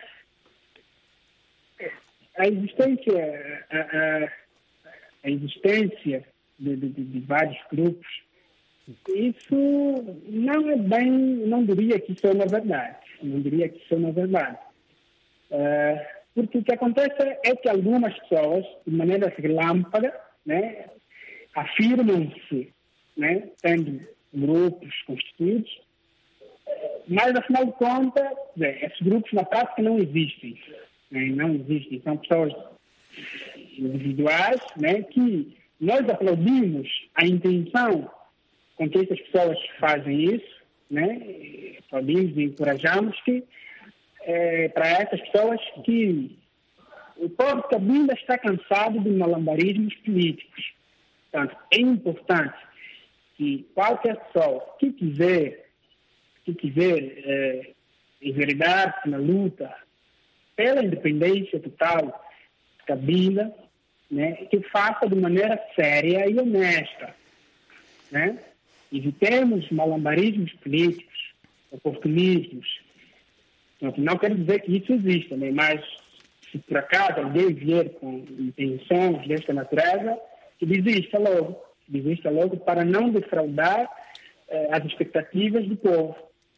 a existência, a, a, a existência de, de, de vários grupos, isso não é bem, não diria que isso é uma verdade, não diria que isso é uma verdade. Uh, porque o que acontece é que algumas pessoas, de maneira relâmpaga, né, afirmam-se, né, tendo grupos constituídos, mas, afinal de contas, bem, esses grupos na prática não existem. Né? Não existem. São pessoas individuais, né, que nós aplaudimos a intenção com que essas pessoas fazem isso, né? Aplaudimos e encorajamos que, é, para essas pessoas que o povo de Cabinda está cansado de malabarismos políticos. Portanto, é importante que qualquer pessoa que quiser que quiser eh, enveredar-se na luta pela independência total de Cabinda, né, que faça de maneira séria e honesta. Né? Evitemos malabarismos políticos, oportunismos. Não quero dizer que isso exista, né, mas se por acaso alguém vier com intenções desta natureza, que desista logo, que desista logo para não defraudar eh, as expectativas do povo.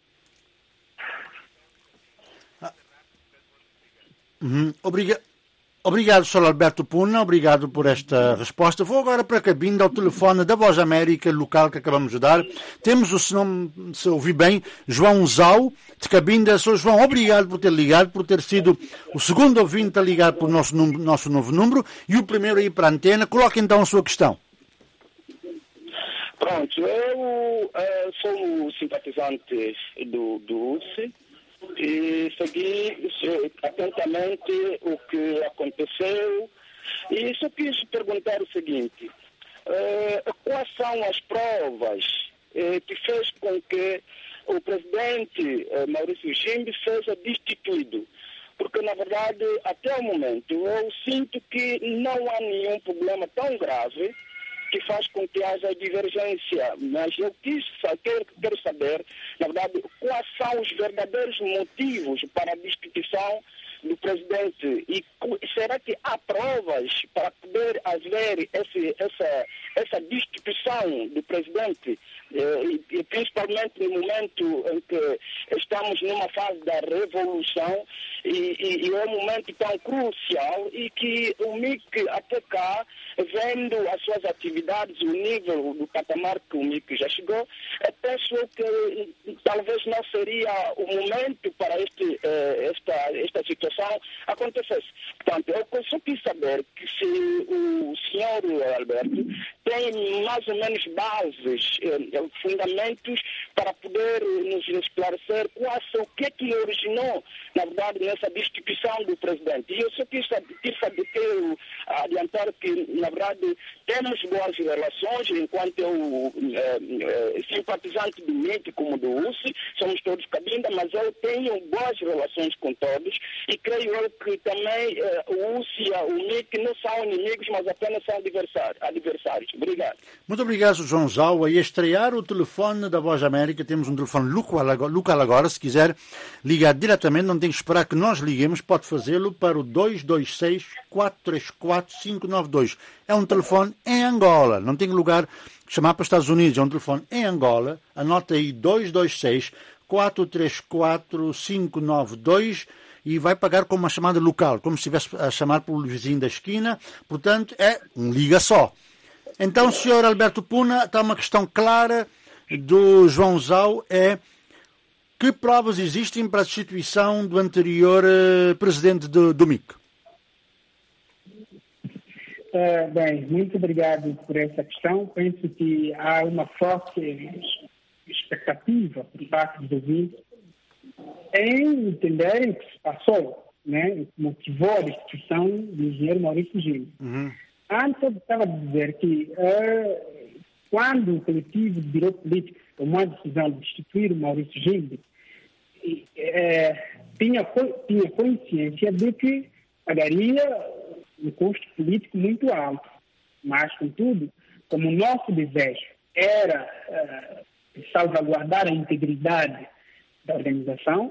Uhum. Obriga... Obrigado, senhor Alberto Puna, obrigado por esta resposta. Vou agora para a Cabinda, ao telefone da Voz América, local que acabamos de dar. Temos, se não se ouvi bem, João Zau, de Cabinda. Senhor João, obrigado por ter ligado, por ter sido o segundo ouvinte a ligar para o nosso, nosso novo número e o primeiro a ir para a antena. Coloque então a sua questão. Pronto, eu uh, sou simpatizante do, do U S I. E segui atentamente o que aconteceu e só quis perguntar o seguinte: uh, quais são as provas uh, que fez com que o presidente uh, Maurício Chimbi seja destituído? Porque, na verdade, até o momento, eu sinto que não há nenhum problema tão grave que faz com que haja divergência, mas eu quis, quero, quero saber, na verdade, quais são os verdadeiros motivos para a destituição do presidente e será que há provas para poder haver esse, essa, essa destituição do presidente, e, e principalmente no momento em que estamos numa fase da revolução e, e, e é um momento tão crucial e que o M I C até cá, vendo as suas atividades, o nível do patamar que o M I C já chegou, eu penso que talvez não seria o momento para este, esta, esta situação acontecesse. Portanto, eu só quis saber que se o senhor Alberto tem mais ou menos bases, eh, fundamentos para poder nos esclarecer quais, o que é que originou, na verdade, nessa destituição do presidente. E eu só quis saber, quis saber quero adiantar que, na verdade, temos boas relações, enquanto eu, eh, eh, simpatizante do M I C como do U S I, somos todos Cabinda, mas eu tenho boas relações com todos e creio eu que também eh, Rússia, o M I C não são inimigos, mas apenas são adversários. adversários. Obrigado. Muito obrigado, João Zau. A estrear o telefone da Voz América, temos um telefone local agora. Se quiser ligar diretamente, não tem que esperar que nós liguemos, pode fazê-lo para o dois dois seis, quatro três quatro, cinco nove dois. É um telefone em Angola, não tem lugar de chamar para os Estados Unidos, é um telefone em Angola. Anota aí dois dois seis, quatro três quatro, cinco nove dois e vai pagar com uma chamada local, como se estivesse a chamar para o vizinho da esquina. Portanto, é um liga só. Então, senhor Alberto Puna, está uma questão clara do João Zau, é que provas existem para a destituição do anterior uh, presidente do, do M I C? Uh, bem, muito obrigado por essa questão. Penso que há uma forte expectativa por parte dos ouvintes em entenderem o que se passou, né, o que motivou a destituição do engenheiro Maurício Gil. Uhum. Antes eu estava a dizer que uh, quando o coletivo de Biro Político tomou a decisão de destituir o Maurício Gil, uh, tinha, tinha consciência de que pagaria um custo político muito alto. Mas, contudo, como o nosso desejo era uh, salvaguardar a integridade da organização,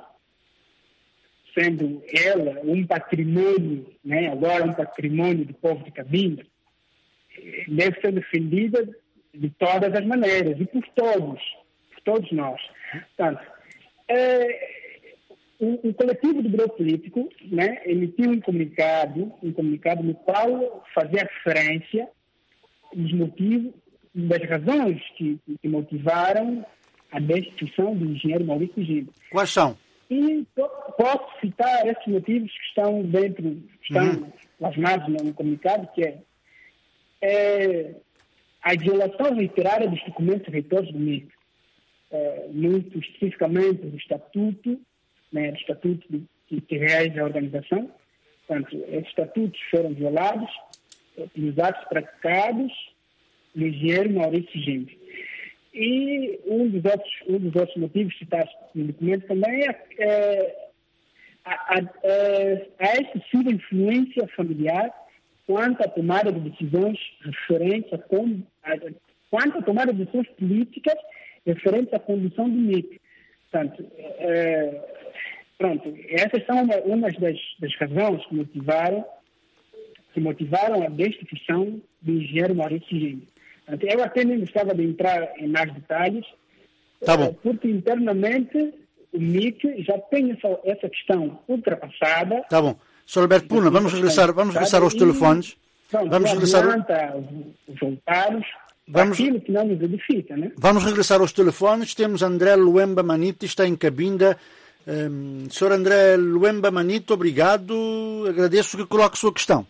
sendo ela um patrimônio, né, agora um patrimônio do povo de Cabinda, deve ser defendida de todas as maneiras e por todos, por todos nós. Portanto, é, o, o coletivo do Biro Político, né, emitiu um comunicado, um comunicado no qual fazia referência dos motivos, das razões que, que motivaram a destituição do engenheiro Maurício Gil. Quais são? E posso citar esses motivos que estão dentro, que estão uhum. plasmados no comunicado, que é, é a violação reiterada dos documentos reitores do M I C, é, muito especificamente do Estatuto, né, do Estatuto de, que rege a organização. Portanto, esses estatutos foram violados, utilizados, praticados no engenheiro Maurício Gil. E um dos outros, um dos outros motivos citados no documento também é, é a, a, a, a excessiva influência familiar quanto à tomada de decisões referentes a, como, a quanto à tomada de decisões políticas referentes à condução do M I C. Portanto, é, pronto, essas são uma, umas das, das razões que motivaram, que motivaram a destituição do engenheiro Maurício Gil. Eu até nem gostava de entrar em mais detalhes, tá bom. Porque internamente o M I C já tem essa, essa questão ultrapassada. Tá bom. senhor Alberto Puna, vamos regressar, vamos regressar aos telefones. Pronto, vamos regressar os voltados, vamos, aquilo que não nos edifica, né? Vamos regressar aos telefones. Temos André Luemba Manito, está em Cabinda. Um, senhor André Luemba Manito, obrigado. Agradeço que coloque a sua questão.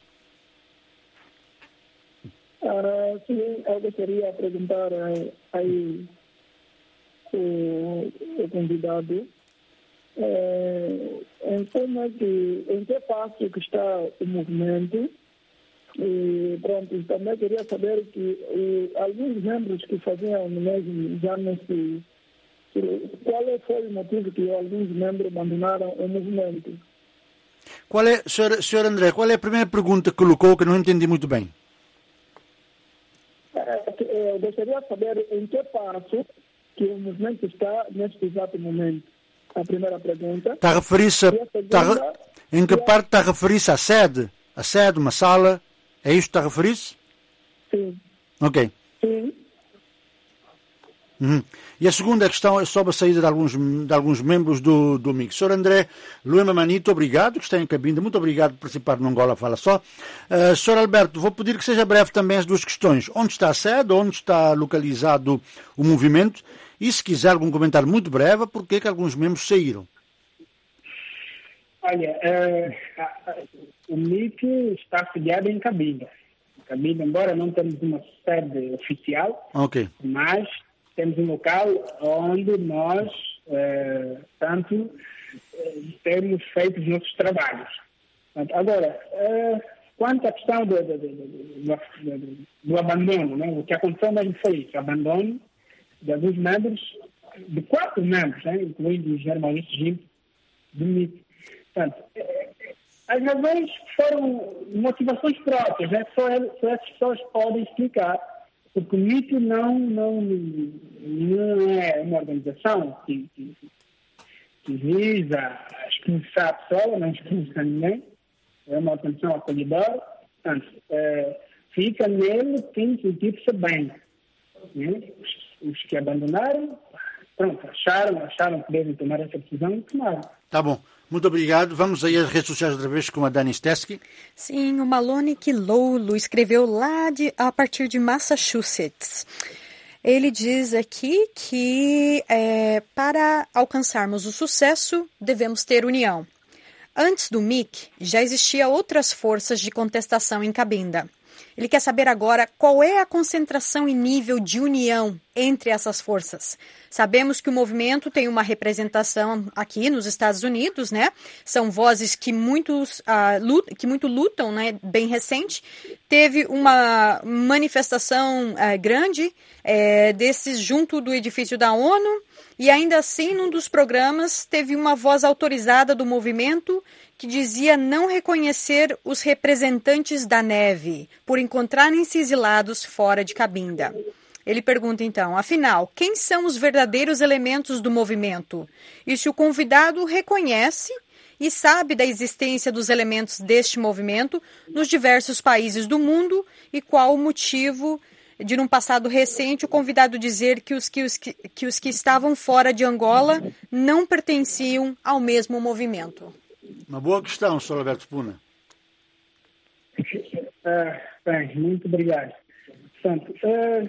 Uh, sim, eu gostaria de perguntar uh, aí o, o convidado uh, em como é que, em que passo que está o movimento, e pronto, também queria saber que uh, alguns membros que faziam mesmo já não se, qual foi o motivo que alguns membros abandonaram o movimento? Qual é, senhor, senhor André, qual é a primeira pergunta que colocou que eu não entendi muito bem? Eu gostaria de saber em que passo que o movimento está neste exato momento. A primeira pergunta. Está a referir-se a, está, em que parte está a referir-se à sede? A sede, uma sala? É isto que está a referir-se? Sim. Ok. Sim. Uhum. E a segunda questão é sobre a saída de alguns, de alguns membros do, do M I C. senhor André Luema Manito, obrigado, que está em Cabinda. Muito obrigado por participar no Angola Fala Só. Uh, senhor Alberto, vou pedir que seja breve também as duas questões. Onde está a sede? Onde está localizado o movimento? E, se quiser, algum comentário muito breve, por que alguns membros saíram? Olha, uh, o M I C está afiliado em Cabinda. Cabinda, embora não temos uma sede oficial, okay. mas temos um local onde nós, eh, tanto, eh, temos feito os nossos trabalhos. Agora, eh, quanto à questão do, do, do, do, do abandono, né? O que aconteceu mesmo foi isso, abandono de alguns membros, de quatro membros, né? Incluindo o engenheiro Maurício Gil, do M I C. Portanto, eh, as razões foram motivações próprias, né? Só, só essas pessoas podem explicar, porque o M I T não, não, não é uma organização que, que, que visa expulsar a pessoa, não expulsa ninguém, é uma organização acolhedora, portanto, é, fica nele quem sentir-se bem. Né? Os, os que abandonaram, pronto, acharam, acharam que devem tomar essa decisão e tomaram. Tá bom. Muito obrigado. Vamos aí às redes sociais outra vez com a Dani Stesky. Sim, o Malone Kilolo escreveu lá de, a partir de Massachusetts. Ele diz aqui que é, para alcançarmos o sucesso, devemos ter união. Antes do M I C, já existia outras forças de contestação em Cabinda. Ele quer saber agora qual é a concentração e nível de união entre essas forças. Sabemos que o movimento tem uma representação aqui nos Estados Unidos, né? São vozes que, muitos, uh, lutam, que muito lutam, né? Bem recente. Teve uma manifestação uh, grande uh, desses junto do edifício da ONU e ainda assim, num dos programas, teve uma voz autorizada do movimento que dizia não reconhecer os representantes da neve por encontrarem-se exilados fora de Cabinda. Ele pergunta então, afinal, quem são os verdadeiros elementos do movimento? E se o convidado reconhece e sabe da existência dos elementos deste movimento nos diversos países do mundo e qual o motivo de, num passado recente, o convidado dizer que os que, os que, que, os que estavam fora de Angola não pertenciam ao mesmo movimento? Uma boa questão, senhor Alberto Puna. Uh, bem, muito obrigado. Portanto, uh,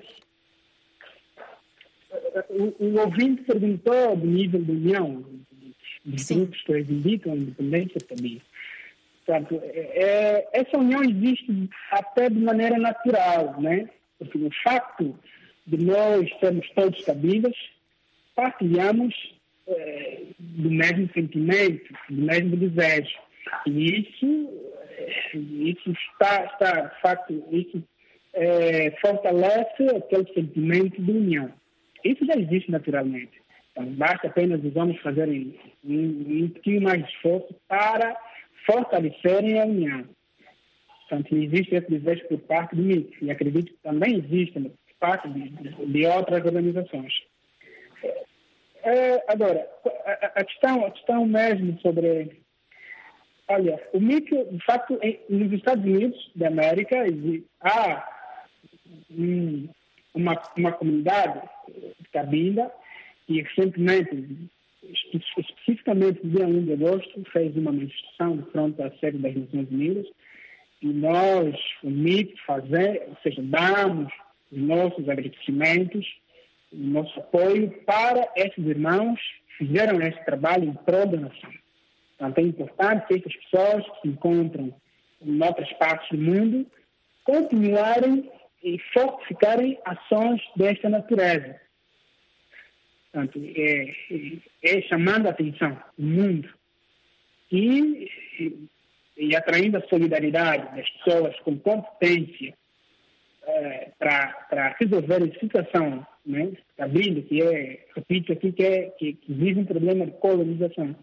o, o ouvinte perguntou do nível de união dos grupos que reivindicam a independência também. Portanto, é, essa união existe até de maneira natural, né? Porque o facto de nós sermos todos cabíveis, partilhamos é, do mesmo sentimento, do mesmo desejo. E isso, isso está, está, de facto, isso é, fortalece aquele sentimento de união. Isso já existe naturalmente. Então, basta apenas os homens fazerem um, um pouquinho mais de esforço para fortalecerem a união. Portanto, existe esse desejo por parte do M I C, e acredito que também existe por parte de, de outras organizações. É, agora, a, a, questão, a questão mesmo sobre... Olha, o M I C, de facto, em, nos Estados Unidos da América, há um, uma, uma comunidade de Cabinda que recentemente, especificamente no dia primeiro de agosto, fez uma manifestação de frente à sede das Nações Unidas. E nós, o M I C, fazer, ou seja, damos os nossos agradecimentos, o nosso apoio para esses irmãos que fizeram esse trabalho em prol da nação. Portanto, é importante que essas pessoas que se encontram em outras partes do mundo continuarem e fortificarem ações desta natureza. Portanto, é, é chamando a atenção do mundo e, e, e atraindo a solidariedade das pessoas com competência é, para resolver a situação, né, Cabinda, que é, repito aqui, que, é, que, que vive um problema de colonização.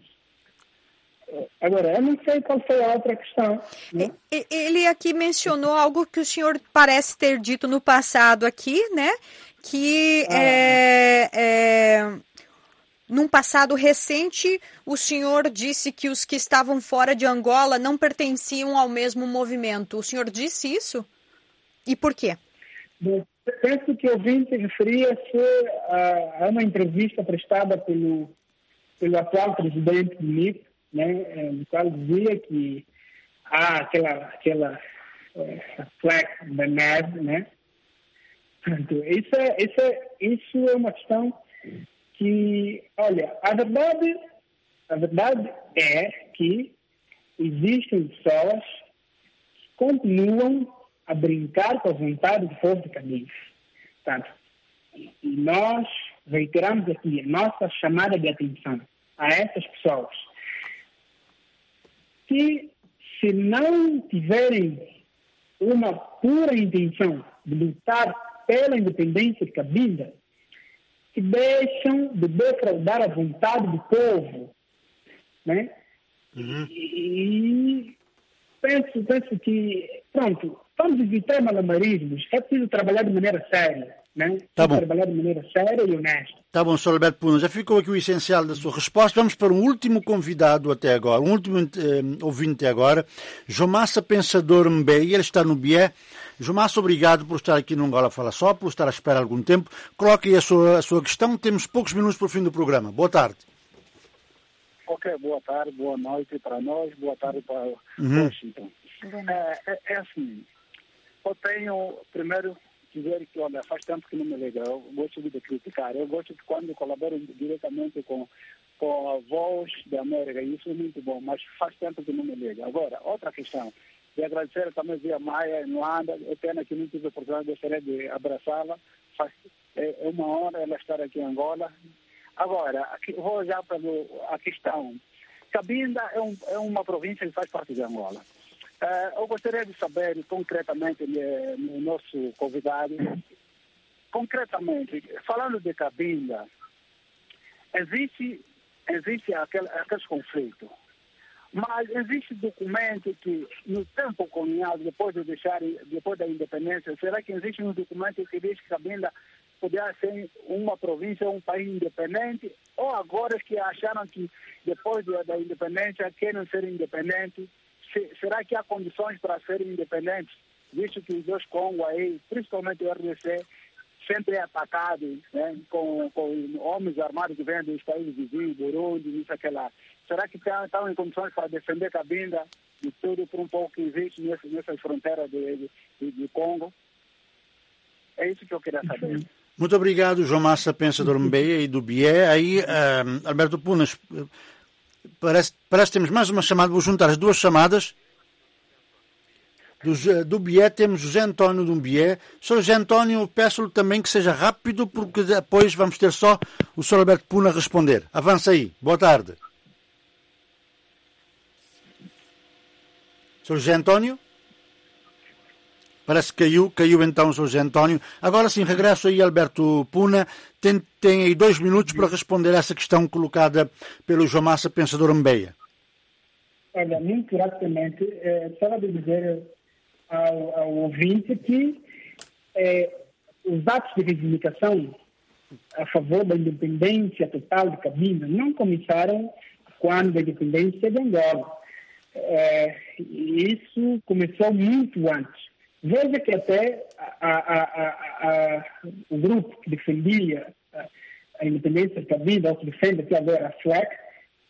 Agora, eu não sei qual foi a outra questão. Né? Ele aqui mencionou algo que o senhor parece ter dito no passado aqui, né? Que ah. é, é, num passado recente o senhor disse que os que estavam fora de Angola não pertenciam ao mesmo movimento. O senhor disse isso? E por quê? Bom, penso que o ouvinte referia-se a, a uma entrevista prestada pelo, pelo atual presidente do M I C, né, no qual dizia que há aquela, aquela uh, flag da neve, né? Isso é, isso, é, isso é uma questão que, olha, a verdade, a verdade é que existem pessoas que continuam a brincar com a vontade do povo de Cabinda. Portanto, e nós reiteramos aqui a nossa chamada de atenção a essas pessoas que, se não tiverem uma pura intenção de lutar pela independência de Cabinda, que deixam de defraudar a vontade do povo, né? Uhum. E, penso, penso que, pronto, vamos evitar malabarismos. É preciso trabalhar de maneira séria, né? Tá bom. Trabalhar de maneira séria e honesta. Tá bom, senhor Alberto Puna, já ficou aqui o essencial da sua resposta. Vamos para um último convidado até agora, um último eh, ouvinte agora, Jomassa Pensador Mbey, ele está no B I E. Jomassa, obrigado por estar aqui no Angola Fala Só, por estar à espera algum tempo. Coloque aí a sua, a sua questão, temos poucos minutos para o fim do programa. Boa tarde. Ok, boa tarde, boa noite para nós, boa tarde para Uhum. Washington. É, é, é assim, eu tenho, primeiro, dizer que, olha, faz tempo que não me liga, eu gosto de criticar, eu gosto de quando colaboro diretamente com, com a Voz da América, isso é muito bom, mas faz tempo que não me liga. Agora, outra questão, de agradecer também via Maia, em Luanda, é pena que não tive a oportunidade, gostaria de abraçá-la, faz, é, é uma honra ela estar aqui em Angola. Agora, aqui, vou olhar para a questão. Cabinda é, um, é uma província que faz parte de Angola. Uh, eu gostaria de saber, concretamente, no nosso convidado, concretamente, falando de Cabinda, existe, existe aquele, aquele conflito, mas existe documento que, no tempo colonial, depois de deixar, depois da independência, será que existe um documento que diz que Cabinda podia ser uma província, um país independente, ou agora que acharam que depois da independência querem ser independentes? Se, será que há condições para serem independentes, visto que os dois Congo aí, principalmente o R D C, sempre é atacado, né, com, com homens armados que vêm dos países vizinhos, Burundi, isso, aquela. Será que estão em condições para defender Cabinda de tudo por um pouco que existe nessa, nessas fronteiras de, de, de Congo? É isso que eu queria saber. Uhum. Muito obrigado, João Massa Pensador Mbey e do B I E. Aí, um, Alberto Punas, parece, parece que temos mais uma chamada. Vou juntar as duas chamadas. Do, do B I E temos José António do B I E. senhor José António, peço-lhe também que seja rápido, porque depois vamos ter só o senhor Alberto Puna a responder. Avança aí. Boa tarde. senhor José António? Parece que caiu, caiu então o senhor José António. Agora sim, regresso aí, Alberto Puna. Tem, tem aí dois minutos para responder a essa questão colocada pelo João Massa Pensador Mbeia. Olha, muito rapidamente, eh, só de dizer ao, ao ouvinte que eh, os atos de reivindicação a favor da independência total de Cabinda não começaram quando a independência de Angola. Eh, isso começou muito antes. Veja que até a, a, a, a, o grupo que defendia a, a independência de Cabinda, ou que defende até agora a F L E C,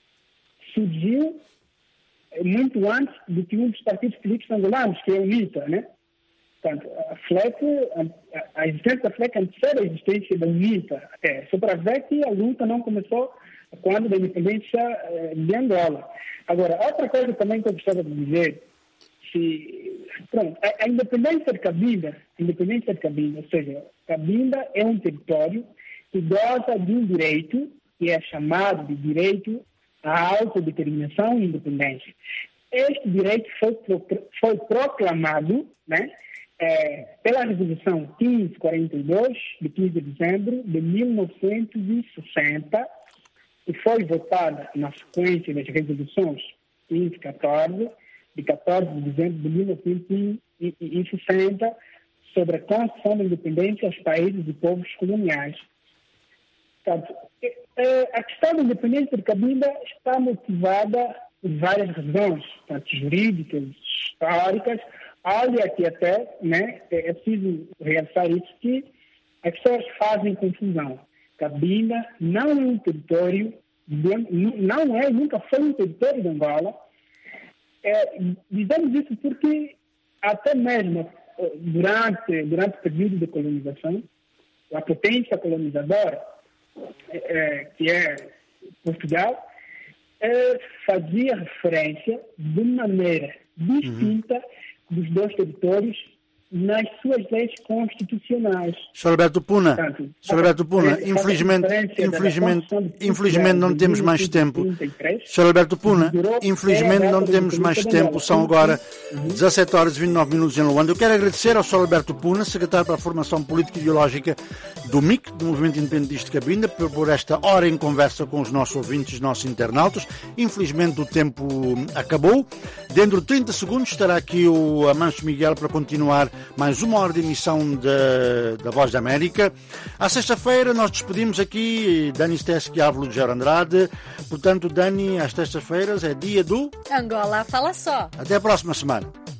surgiu muito antes do que um dos partidos políticos angolanos, que é o UNITA, né? Portanto, a F L E C, a, a existência da F L E C antecede a existência da UNITA. Até. Só para ver que a luta não começou quando da independência de Angola. Agora, outra coisa também que eu gostava de dizer, se, pronto, a, a independência de Cabinda, a independência de Cabinda, ou seja, Cabinda é um território que goza de um direito, que é chamado de direito à autodeterminação e independência. Este direito foi, foi proclamado, né, é, pela Resolução quinze quarenta e dois, de quinze de dezembro de mil novecentos e sessenta, e foi votada na sequência das resoluções quinze catorze, de catorze de dezembro de mil novecentos e sessenta, sobre a concessão da independência aos países e povos coloniais. Portanto, a questão da independência de Cabinda está motivada por várias razões, tanto jurídicas, históricas. Olha que até, né, é preciso realçar isso, que as pessoas fazem confusão. Cabinda não é um território, não é, nunca foi um território de Angola. É, dizemos isso porque até mesmo durante, durante o período de colonização, a potência colonizadora, é, que é Portugal, é, fazia referência de maneira distinta uhum. dos dois territórios nas suas leis constitucionais. senhor Alberto Puna, Portanto, senhor Alberto Puna, a infelizmente, referência da infelizmente, Constituição de infelizmente não de temos mais mil novecentos e tempo. trinta e três, senhor Alberto Puna, durou infelizmente até a não data temos de mais República tempo. de São Angola. agora dezassete horas e vinte e nove minutos em Luanda. Eu quero agradecer ao senhor Alberto Puna, secretário para a Formação Política e Ideológica do M I C, do Movimento Independentista de Cabinda, por, por esta hora em conversa com os nossos ouvintes, os nossos internautas. Infelizmente o tempo acabou. Dentro de trinta segundos estará aqui o Amancio Miguel para continuar mais uma hora de emissão de, da Voz da América. À sexta-feira nós despedimos aqui Dani Steschi e Ávalo de Gero Andrade. Portanto, Dani, às sextas-feiras é dia do... Angola fala só. Até a próxima semana.